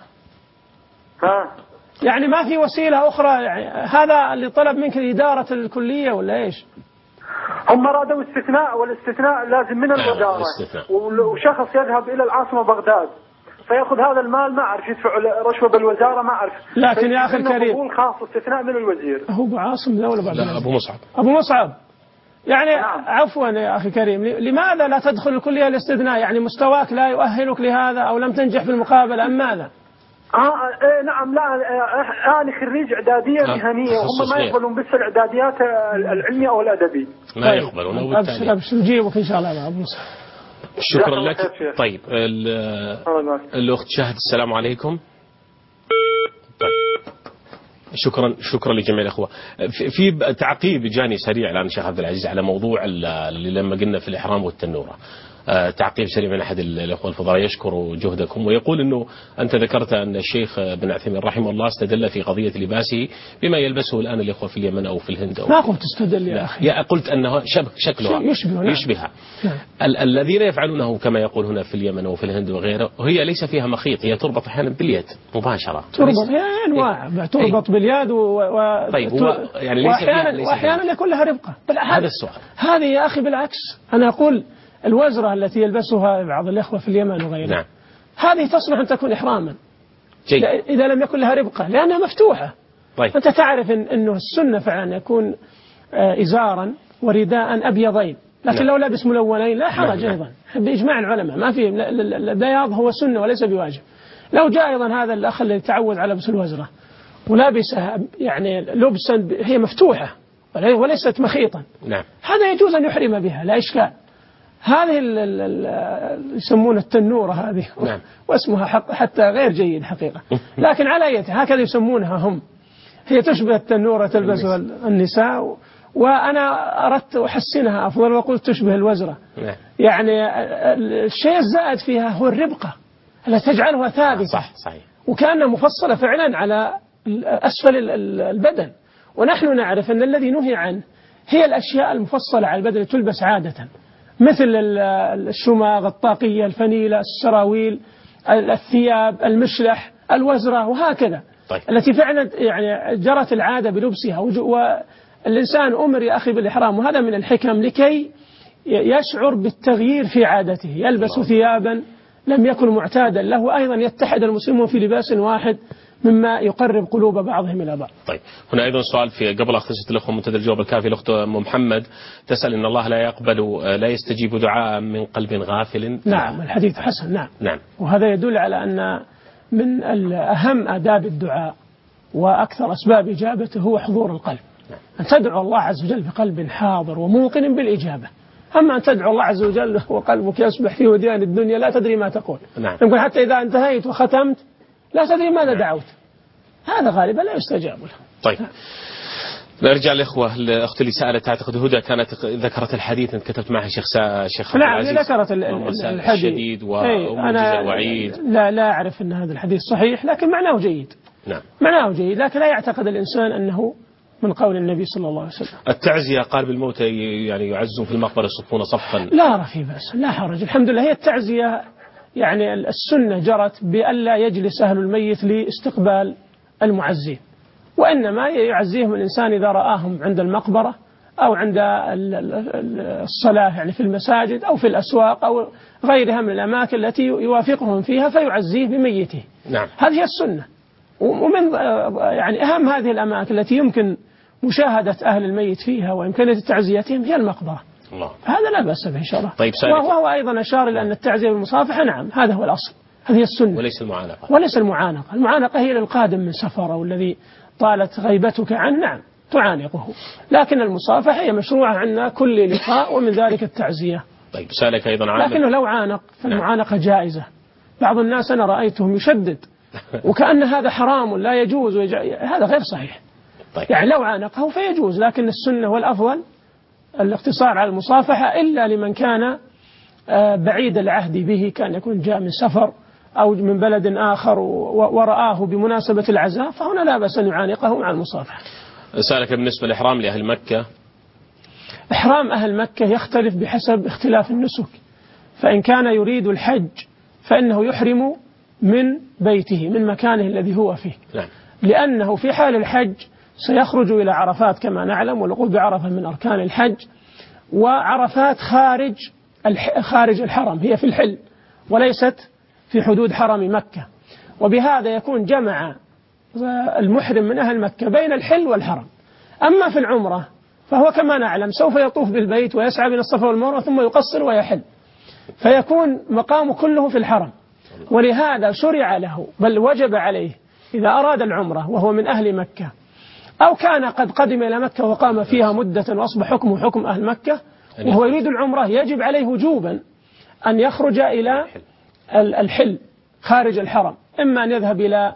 يعني ما في وسيلة أخرى، يعني هذا اللي طلب منك إدارة الكلية ولا إيش؟ هم أرادوا استثناء، والاستثناء لازم من الوزارة، وشخص يذهب إلى العاصمة بغداد فيأخذ هذا المال، ما أعرف يدفع رشوة بالوزارة، ما أعرف. لكن يا أخي الكريم قبول خاص استثناء من الوزير. هو أبو عاصم لا ولا لا أبو مصعب. أبو مصعب يعني نعم. عفوا يا أخي كريم، لماذا لا تدخل الكلية الاستثناء؟ يعني مستواك لا يؤهلك لهذا أو لم تنجح في المقابلة أم ماذا؟ نعم. لا أنا خريج إعدادية مهنية، وهم ما يقبلون بس الإعداديات العلمية أو الأدبي. ما يقبلون. أبشر نجيبك إن شاء الله يا أبو مصعب. شكرا لك. طيب الأخت شاهد السلام عليكم. طيب. شكرا لجميع الأخوة. في تعقيب جاني سريع الآن شيخ عبد العزيز على موضوع اللي لما قلنا في الإحرام والتنورة. تعقيب سريع من أحد الأخوة الفضلاء يشكر جهدكم ويقول أنه أنت ذكرت أن الشيخ بن عثيمين رحمه الله استدل في قضية لباسه بما يلبسه الآن الأخوة في اليمن أو في الهند. ما قلت استدل يا أخي. قلت أنه شكلها يشبهها. الذين يفعلونه كما يقول هنا في اليمن أو في الهند وغيره، هي ليس فيها مخيط، هي تربط أحيانا باليد مباشرة. تربط هي أنواع، تربط باليد طيب هو يعني وأحيانا يكون لها ربقة. هذا السؤال. هذه يا أخي بالعكس، أنا أقول الوزرة التي يلبسها بعض الإخوة في اليمن وغيرها، نعم. هذه تصلح أن تكون إحراما إذا لم يكن لها ربقة لأنها مفتوحة. طيب. أنت تعرف أنه السنة فعلا يكون إزارا ورداء أبيضين، لكن نعم. لو لبس ملونين لا حرج. نعم. أيضا بإجماع العلماء ما في، البياض هو سنة وليس بواجب. لو جاء أيضا هذا الأخ اللي تعود على لبس الوزرة ولابسها يعني لبسا هي مفتوحة وليست مخيطا، نعم. هذا يجوز أن يحرم بها لا إشكال. هذه يسمون التنورة هذه، نعم. واسمها حتى غير جيد حقيقة، لكن على أيته هكذا يسمونها هم. هي تشبه التنورة تلبسها النساء، وأنا أردت أحسنها أفضل وقلت تشبه الوزرة. نعم. يعني الشيء الزائد فيها هو الربقة التي تجعلها ثابتة، صحيح. وكأنها مفصلة فعلا على أسفل البدن، ونحن نعرف أن الذي نهي عنه هي الأشياء المفصلة على البدن تلبس عادة، مثل الشماغ، الطاقية، الفنيلة، السراويل، الثياب، المشلح، الوزرة وهكذا. طيب. التي فعلا يعني جرت العادة بلبسها، والإنسان أمر يا أخي بالإحرام، وهذا من الحكم لكي يشعر بالتغيير في عادته، يلبس ثيابا لم يكن معتادا له، أيضا يتحد المسلمون في لباس واحد مما يقرب قلوب بعضهم إلى بعض. طيب هنا أيضا سؤال في قبل أختصت الأخوة منتدى الجواب الكافي. الأخت أم محمد تسأل إن الله لا يستجيب دعاء من قلب غافل. نعم الحديث حسن. نعم. وهذا يدل على أن من أهم آداب الدعاء وأكثر أسباب إجابته هو حضور القلب. نعم. أن تدعو الله عز وجل بقلب حاضر وموقن بالإجابة. أما أن تدعو الله عز وجل وقلبك يسبح في وديان الدنيا لا تدري ما تقول. نعم. يمكن حتى إذا انتهيت وختمت لا تدري ماذا دعوت، هذا غالبا لا يستجاب له. طيب نرجع للإخوة. الأخت اللي سألت أعتقد هدى كانت ذكرت الحديث أنت كتبت معها شيخ عبد العزيز. نعم ذكرت الحديث الشديد وموجز الوعيد. لا أعرف أن هذا الحديث صحيح، لكن معناه جيد. نعم معناه جيد، لكن لا يعتقد الإنسان أنه من قول النبي صلى الله عليه وسلم. التعزية قارب الموت يعني يعزون في المقبرة يصفون صفا. لا رفي بأس لا حرج، الحمد لله. هي التعزية يعني السنة جرت بألا يجلس أهل الميت لاستقبال المعزين، وإنما يعزيهم الإنسان إذا رآهم عند المقبرة أو عند الصلاة يعني في المساجد أو في الأسواق أو غيرها من الأماكن التي يوافقهم فيها فيعزيه بميته. نعم. هذه السنة. ومن يعني أهم هذه الأماكن التي يمكن مشاهدة أهل الميت فيها وإمكانية تعزيتهم هي المقبرة. الله. هذا لا بأس به إن شاء الله. طيب وهو أيضا أشار إلى أن التعزية بالمصافحة نعم هذا هو الأصل، هذه السنة وليس المعانقة. المعانقة هي للقادم من سفر أو الذي طالت غيبتك عنه، نعم تعانقه، لكن المصافحة هي مشروعة عندنا كل لقاء ومن ذلك التعزية. طيب سألك أيضا عن لكنه لو عانق فالمعانقة جائزة. بعض الناس أنا رأيتهم يشدد وكأن هذا حرام لا يجوز هذا غير صحيح. طيب. يعني لو عانقه فيجوز، لكن السنة والأفضل الاقتصار على المصافحة إلا لمن كان بعيد العهد به، كان يكون جاء من سفر أو من بلد آخر ورآه بمناسبة العزاء، فهنا لا بأس أن يعانقه مع المصافحة. سألك بالنسبة لإحرام لأهل مكة. إحرام أهل مكة يختلف بحسب اختلاف النسك، فإن كان يريد الحج فإنه يحرم من بيته من مكانه الذي هو فيه. نعم. لأنه في حال الحج سيخرج إلى عرفات كما نعلم، والوقوف بعرفة من أركان الحج، وعرفات خارج الحرم، هي في الحل وليست في حدود حرم مكة، وبهذا يكون جمع المحرم من أهل مكة بين الحل والحرم. أما في العمرة فهو كما نعلم سوف يطوف بالبيت ويسعى بين الصفا والمروة ثم يقصر ويحل، فيكون مقامه كله في الحرم. ولهذا شرع له، بل وجب عليه إذا أراد العمرة وهو من أهل مكة أو كان قد قدم إلى مكة وقام فيها مدة وأصبح حكمه حكم أهل مكة وهو يريد العمرة، يجب عليه وجوبا أن يخرج إلى الحل خارج الحرم، إما أن يذهب إلى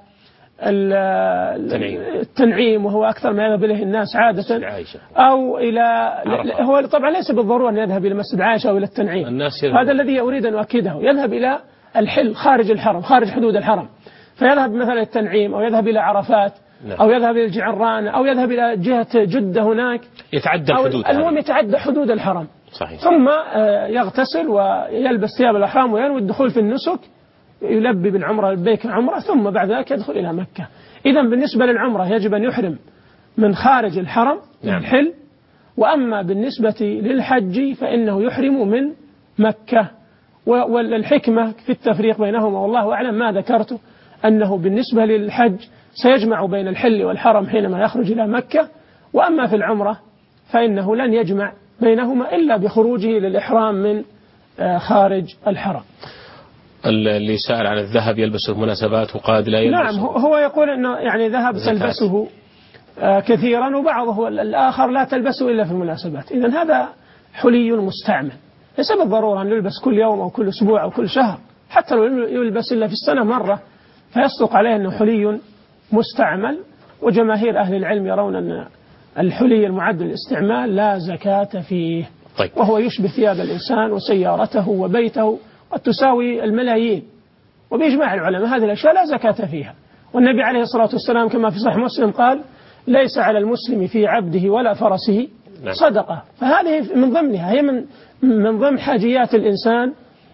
التنعيم وهو أكثر ما يذهب إليه الناس عادة، أو إلى هو طبعا ليس بالضرورة أن يذهب إلى مسجد عائشة أو إلى التنعيم، هذا الذي أريد أن أؤكده، يذهب إلى الحل خارج الحرم خارج حدود الحرم، فيذهب مثلا التنعيم أو يذهب إلى عرفات أو يذهب إلى الجعرانة أو يذهب إلى جهة جدة هناك، يتعدى الحدود، المهم يتعدى حدود الحرم. صحيح. ثم يغتسل ويلبس ثياب الأحرام وينوي الدخول في النسك، يلبي بالعمرة لبيك عمرة، ثم بعد ذلك يدخل إلى مكة. إذا بالنسبة للعمرة يجب أن يحرم من خارج الحرم من الحل، وأما بالنسبة للحج فإنه يحرم من مكة. والحكمة في التفريق بينهما والله أعلم ما ذكرته، أنه بالنسبة للحج سيجمع بين الحل والحرم حينما يخرج إلى مكة، وأما في العمرة فإنه لن يجمع بينهما إلا بخروجه للإحرام من خارج الحرم. اللي سأل عن الذهب يلبسه مناسبات وقاد لا يلبسه. نعم، هو يقول أنه يعني ذهب تلبسه كثيرا وبعضه الآخر لا تلبسه إلا في المناسبات. إذن هذا حلي مستعمل، ليس بالضرورة أن يلبس كل يوم أو كل أسبوع أو كل شهر، حتى لو يلبس إلا في السنة مرة فيصدق عليه أنه حلي مستعمل. وجماهير أهل العلم يرون أن الحلي المعد للاستعمال لا زكاة فيه. طيب. وهو يشبه ثياب الإنسان وسيارته وبيته، قد تساوي الملايين، وبإجماع العلماء هذه الأشياء لا زكاة فيها. والنبي عليه الصلاة والسلام كما في صحيح مسلم قال: ليس على المسلم في عبده ولا فرسه صدقة. فهذه من ضمنها، هي من ضمن حاجيات الإنسان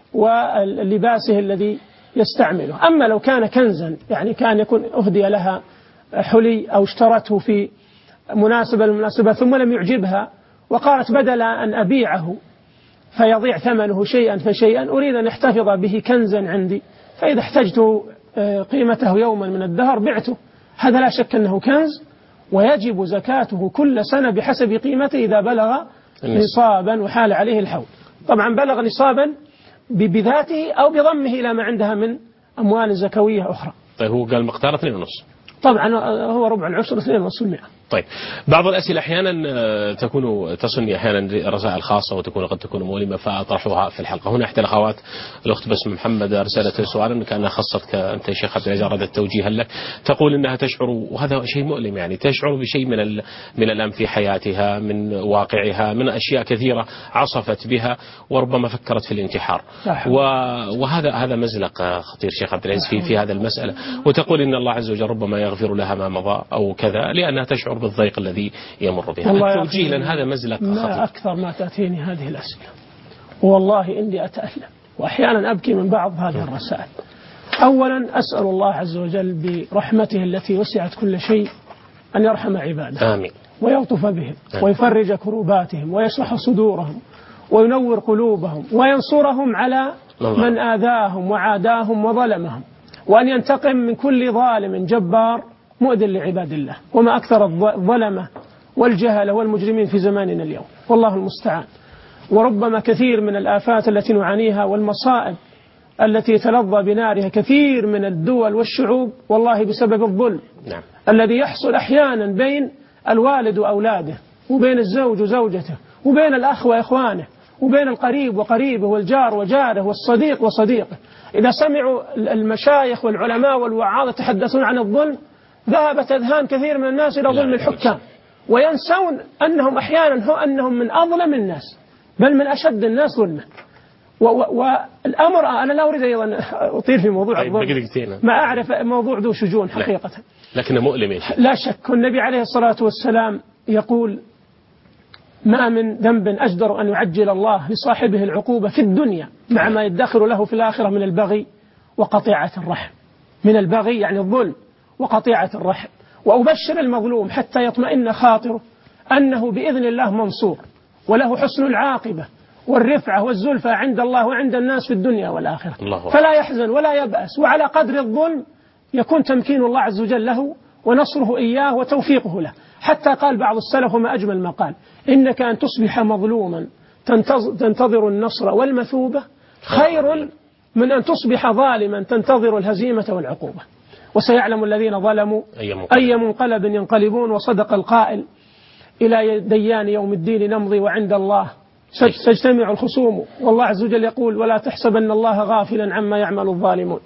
ولباسه الذي يستعمله. أما لو كان كنزا، يعني كان يكون أهدي لها حلي أو اشترته في مناسبة ثم لم يعجبها وقالت بدل أن أبيعه فيضيع ثمنه شيئا فشيئا أريد أن احتفظ به كنزا عندي، فإذا احتجت قيمته يوما من الدهر بعته، هذا لا شك أنه كنز ويجب زكاته كل سنة بحسب قيمته إذا بلغ نصابا وحال عليه الحول. طبعا بلغ نصابا بذاته أو بضمه إلى ما عندها من أموال زكوية أخرى. طيب هو قال مقدار 2.5، طبعا هو ربع العشر 2.5%. طيب بعض الأسئلة أحيانا تصلني أحيانا رسائل خاصة وتكون قد تكون مؤلمة فأطرحها في الحلقة. هنا إحدى الأخوات الأخت بسم محمد أرسلت سؤالا كأنها خصتك أنت يا شيخ عبد العزيز، أرادت توجيها لك. تقول إنها تشعر، وهذا شيء مؤلم، يعني تشعر بشيء من الألم في حياتها، من واقعها، من أشياء كثيرة عصفت بها وربما فكرت في الانتحار. وهذا مزلق خطير شيخ عبد العزيز في هذا المسألة. وتقول إن الله عز وجل ربما يغفر لها ما مضى أو كذا لأنها تشعر بالضيق الذي يمر بها. التوجيه لأن هذا مزلق خطير. لا أكثر ما تأتيني هذه الأسئلة والله إني أتألم وأحيانا أبكي من بعض هذه الرسائل. أولا أسأل الله عز وجل برحمته التي وسعت كل شيء أن يرحم عباده. آمين. ويلطف بهم ويفرج كروباتهم ويشرح صدورهم وينور قلوبهم وينصرهم على من آذاهم وعاداهم وظلمهم، وأن ينتقم من كل ظالم جبار مؤذن لعباد الله. وما أكثر الظلمة والجهل والمجرمين في زماننا اليوم، والله المستعان. وربما كثير من الآفات التي نعانيها والمصائب التي يتلظى بنارها كثير من الدول والشعوب والله بسبب الظلم الذي يحصل أحيانا بين الوالد وأولاده، وبين الزوج وزوجته، وبين الأخ وإخوانه، وبين القريب وقريبه، والجار وجاره، والصديق وصديقه. إذا سمعوا المشايخ والعلماء والوعاظ يتحدثون عن الظلم ذهبت أذهان كثير من الناس إلى ظلم الحكام، وينسون أنهم أحيانا أنهم من أظلم الناس بل من أشد الناس ظلما. والأمر أنا لا أريد أيضا أطير في موضوع الظلم، ما أعرف موضوع ذو شجون حقيقة، لكنه مؤلم. لا شك. النبي عليه الصلاة والسلام يقول: ما من ذنب أجدر أن يعجل الله لصاحبه العقوبة في الدنيا مع ما يدخر له في الآخرة من البغي وقطيعة الرحم. من البغي يعني الظلم وقطيعة الرحم. وأبشر المظلوم حتى يطمئن خاطره أنه بإذن الله منصور وله حسن العاقبة والرفعة والزلفى عند الله وعند الناس في الدنيا والآخرة. فلا يحزن ولا يبأس، وعلى قدر الظلم يكون تمكين الله عز وجل له ونصره إياه وتوفيقه له. حتى قال بعض السلف وما أجمل ما قال: إنك أن تصبح مظلوما تنتظر النصر والمثوبة خير من أن تصبح ظالما تنتظر الهزيمة والعقوبة. وسيعلم الذين ظلموا أي منقلب ينقلبون. وصدق القائل: إلى ديان يوم الدين نمضي وعند الله تجتمع الخصوم. والله عز وجل يقول: ولا تحسبن الله غافلا عما يعمل الظالمون.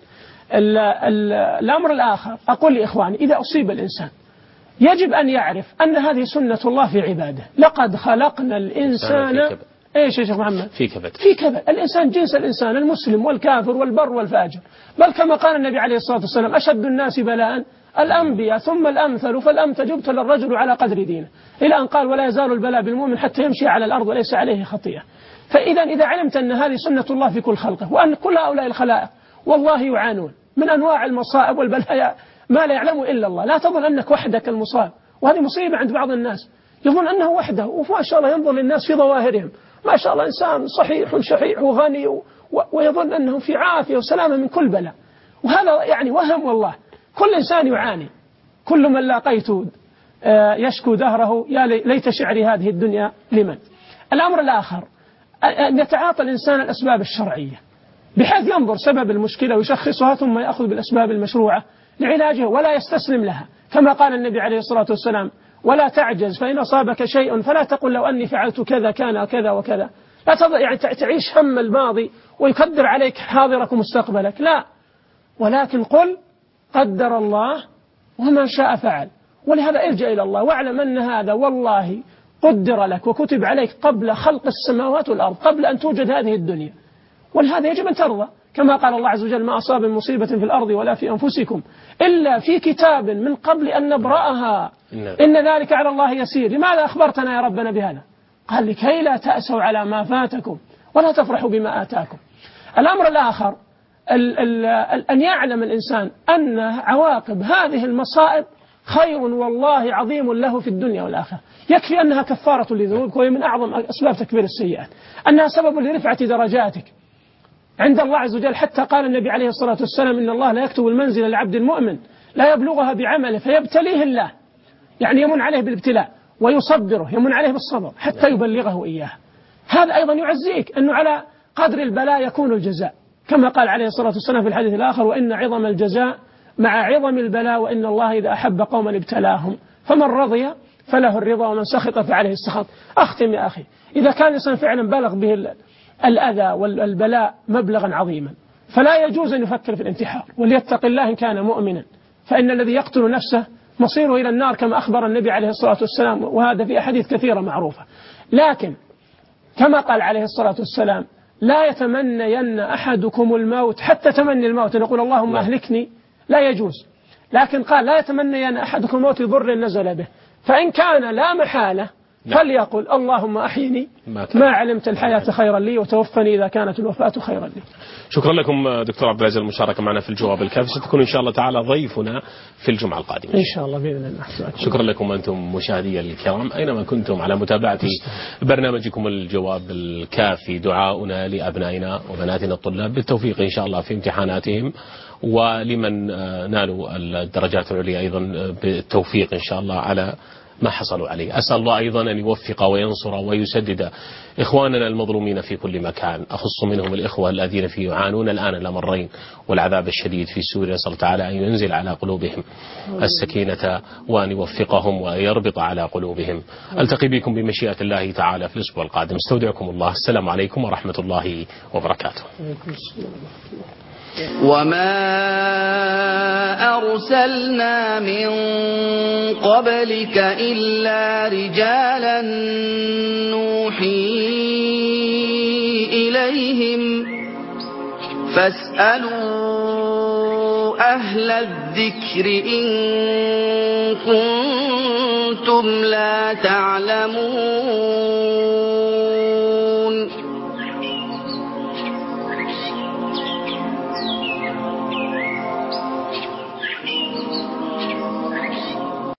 الأمر الآخر أقول لإخواني: إذا أصيب الإنسان يجب أن يعرف أن هذه سنة الله في عباده. لقد خلقنا الإنسان إيش يا شيخ محمد؟ في كبد. الإنسان جنس الإنسان، المسلم والكافر والبر والفاجر. بل كما قال النبي عليه الصلاة والسلام: أشد الناس بلاء الأنبياء ثم الأمثل فالأمثل يبتلى الرجل على قدر دينه، إلى أن قال: ولا يزال البلاء بالمؤمن حتى يمشي على الأرض وليس عليه خطيئة. إذا علمت أن هذه سنة الله في كل خلقه، وأن كل هؤلاء الخلائق والله يعانون من أنواع المصائب والبلايا ما لا يعلمه إلا الله، لا تظن أنك وحدك المصاب. وهذه مصيبة عند بعض الناس، يظن أنه وحده، وما شاء الله ينظر للناس في ظواهرهم ما شاء الله إنسان صحيح شحيح وغني ويظن أنه في عافية وسلامة من كل بلاء. وهذا يعني وهم. والله كل إنسان يعاني، كل من لاقيته يشكو دهره يا ليت شعري هذه الدنيا لمن. الأمر الآخر أن يتعاطى الإنسان الأسباب الشرعية بحيث ينظر سبب المشكلة ويشخصها ثم يأخذ بالأسباب المشروعة لعلاجها ولا يستسلم لها، كما قال النبي عليه الصلاة والسلام: ولا تعجز فإن أصابك شيء فلا تقل لو أني فعلت كذا كان كذا وكذا. لا يعني تعيش هم الماضي ويقدر عليك حاضرك ومستقبلك، لا، ولكن قل قدر الله وما شاء فعل. ولهذا ارجع إلى الله واعلم أن هذا والله قدر لك وكتب عليك قبل خلق السماوات والأرض، قبل أن توجد هذه الدنيا. ولهذا يجب أن ترضى، كما قال الله عز وجل: ما أصاب من مصيبة في الأرض ولا في أنفسكم إلا في كتاب من قبل أن نبرأها إن ذلك على الله يسير. لماذا أخبرتنا يا ربنا بهذا؟ قال: لكي لا تأسوا على ما فاتكم ولا تفرحوا بما آتاكم. الأمر الآخر أن يعلم الإنسان أن عواقب هذه المصائب خير والله عظيم له في الدنيا والآخرة. يكفي أنها كفارة لذنوبك، وهي من أعظم أسباب تكبير السيئات، أنها سبب لرفعة درجاتك عند الله عز وجل. حتى قال النبي عليه الصلاة والسلام: إن الله لا يكتب المنزل للعبد المؤمن لا يبلغها بعمله فيبتليه الله، يعني يمن عليه بالابتلاء، ويصبره، يمن عليه بالصبر حتى يبلغه إياه. هذا أيضا يعزيك أنه على قدر البلاء يكون الجزاء، كما قال عليه الصلاة والسلام في الحديث الآخر: وإن عظم الجزاء مع عظم البلاء، وإن الله إذا أحب قوما ابتلاهم فمن رضي فله الرضا ومن سخط فعليه السخط. أختم يا أخي، إذا كان الإنسان فعلا بلغ به الأذى والبلاء مبلغا عظيما فلا يجوز أن يفكر في الانتحار، وليتق الله إن كان مؤمنا، فإن الذي يقتل نفسه مصيره إلى النار كما أخبر النبي عليه الصلاة والسلام، وهذا في أحاديث كثيرة معروفة. لكن كما قال عليه الصلاة والسلام: لا يتمنين أحدكم الموت حتى تمني الموت، نقول اللهم أهلكني، لا يجوز. لكن قال: لا يتمنين أحدكم الموت لضر نزل به، فإن كان لا محالة فليقل اللهم أحيني ما علمت الحياة خيرا لي وتوفني إذا كانت الوفاة خيرا لي. شكرا لكم دكتور عبد العزيز المشاركة معنا في الجواب الكافي، ستكون إن شاء الله تعالى ضيفنا في الجمعة القادمة إن شاء الله بإذن الله. شكرا لكم أنتم مشاهدي الكرام أينما كنتم على متابعة برنامجكم الجواب الكافي. دعاؤنا لأبنائنا وبناتنا الطلاب بالتوفيق إن شاء الله في امتحاناتهم، ولمن نالوا الدرجات العليا أيضا بالتوفيق إن شاء الله على ما حصلوا عليه. أسأل الله أيضا أن يوفق وينصر ويسدد إخواننا المظلومين في كل مكان، أخص منهم الإخوة الذين يعانون الآن الأمرين والعذاب الشديد في سوريا. صلى تعالى أن ينزل على قلوبهم السكينة وأن يوفقهم ويربط على قلوبهم. ألتقي بكم بمشيئة الله تعالى في الأسبوع القادم. استودعكم الله. السلام عليكم ورحمة الله وبركاته. وما أرسلنا من قبلك إلا رجالا نوحي إليهم فاسألوا أهل الذكر إن كنتم لا تعلمون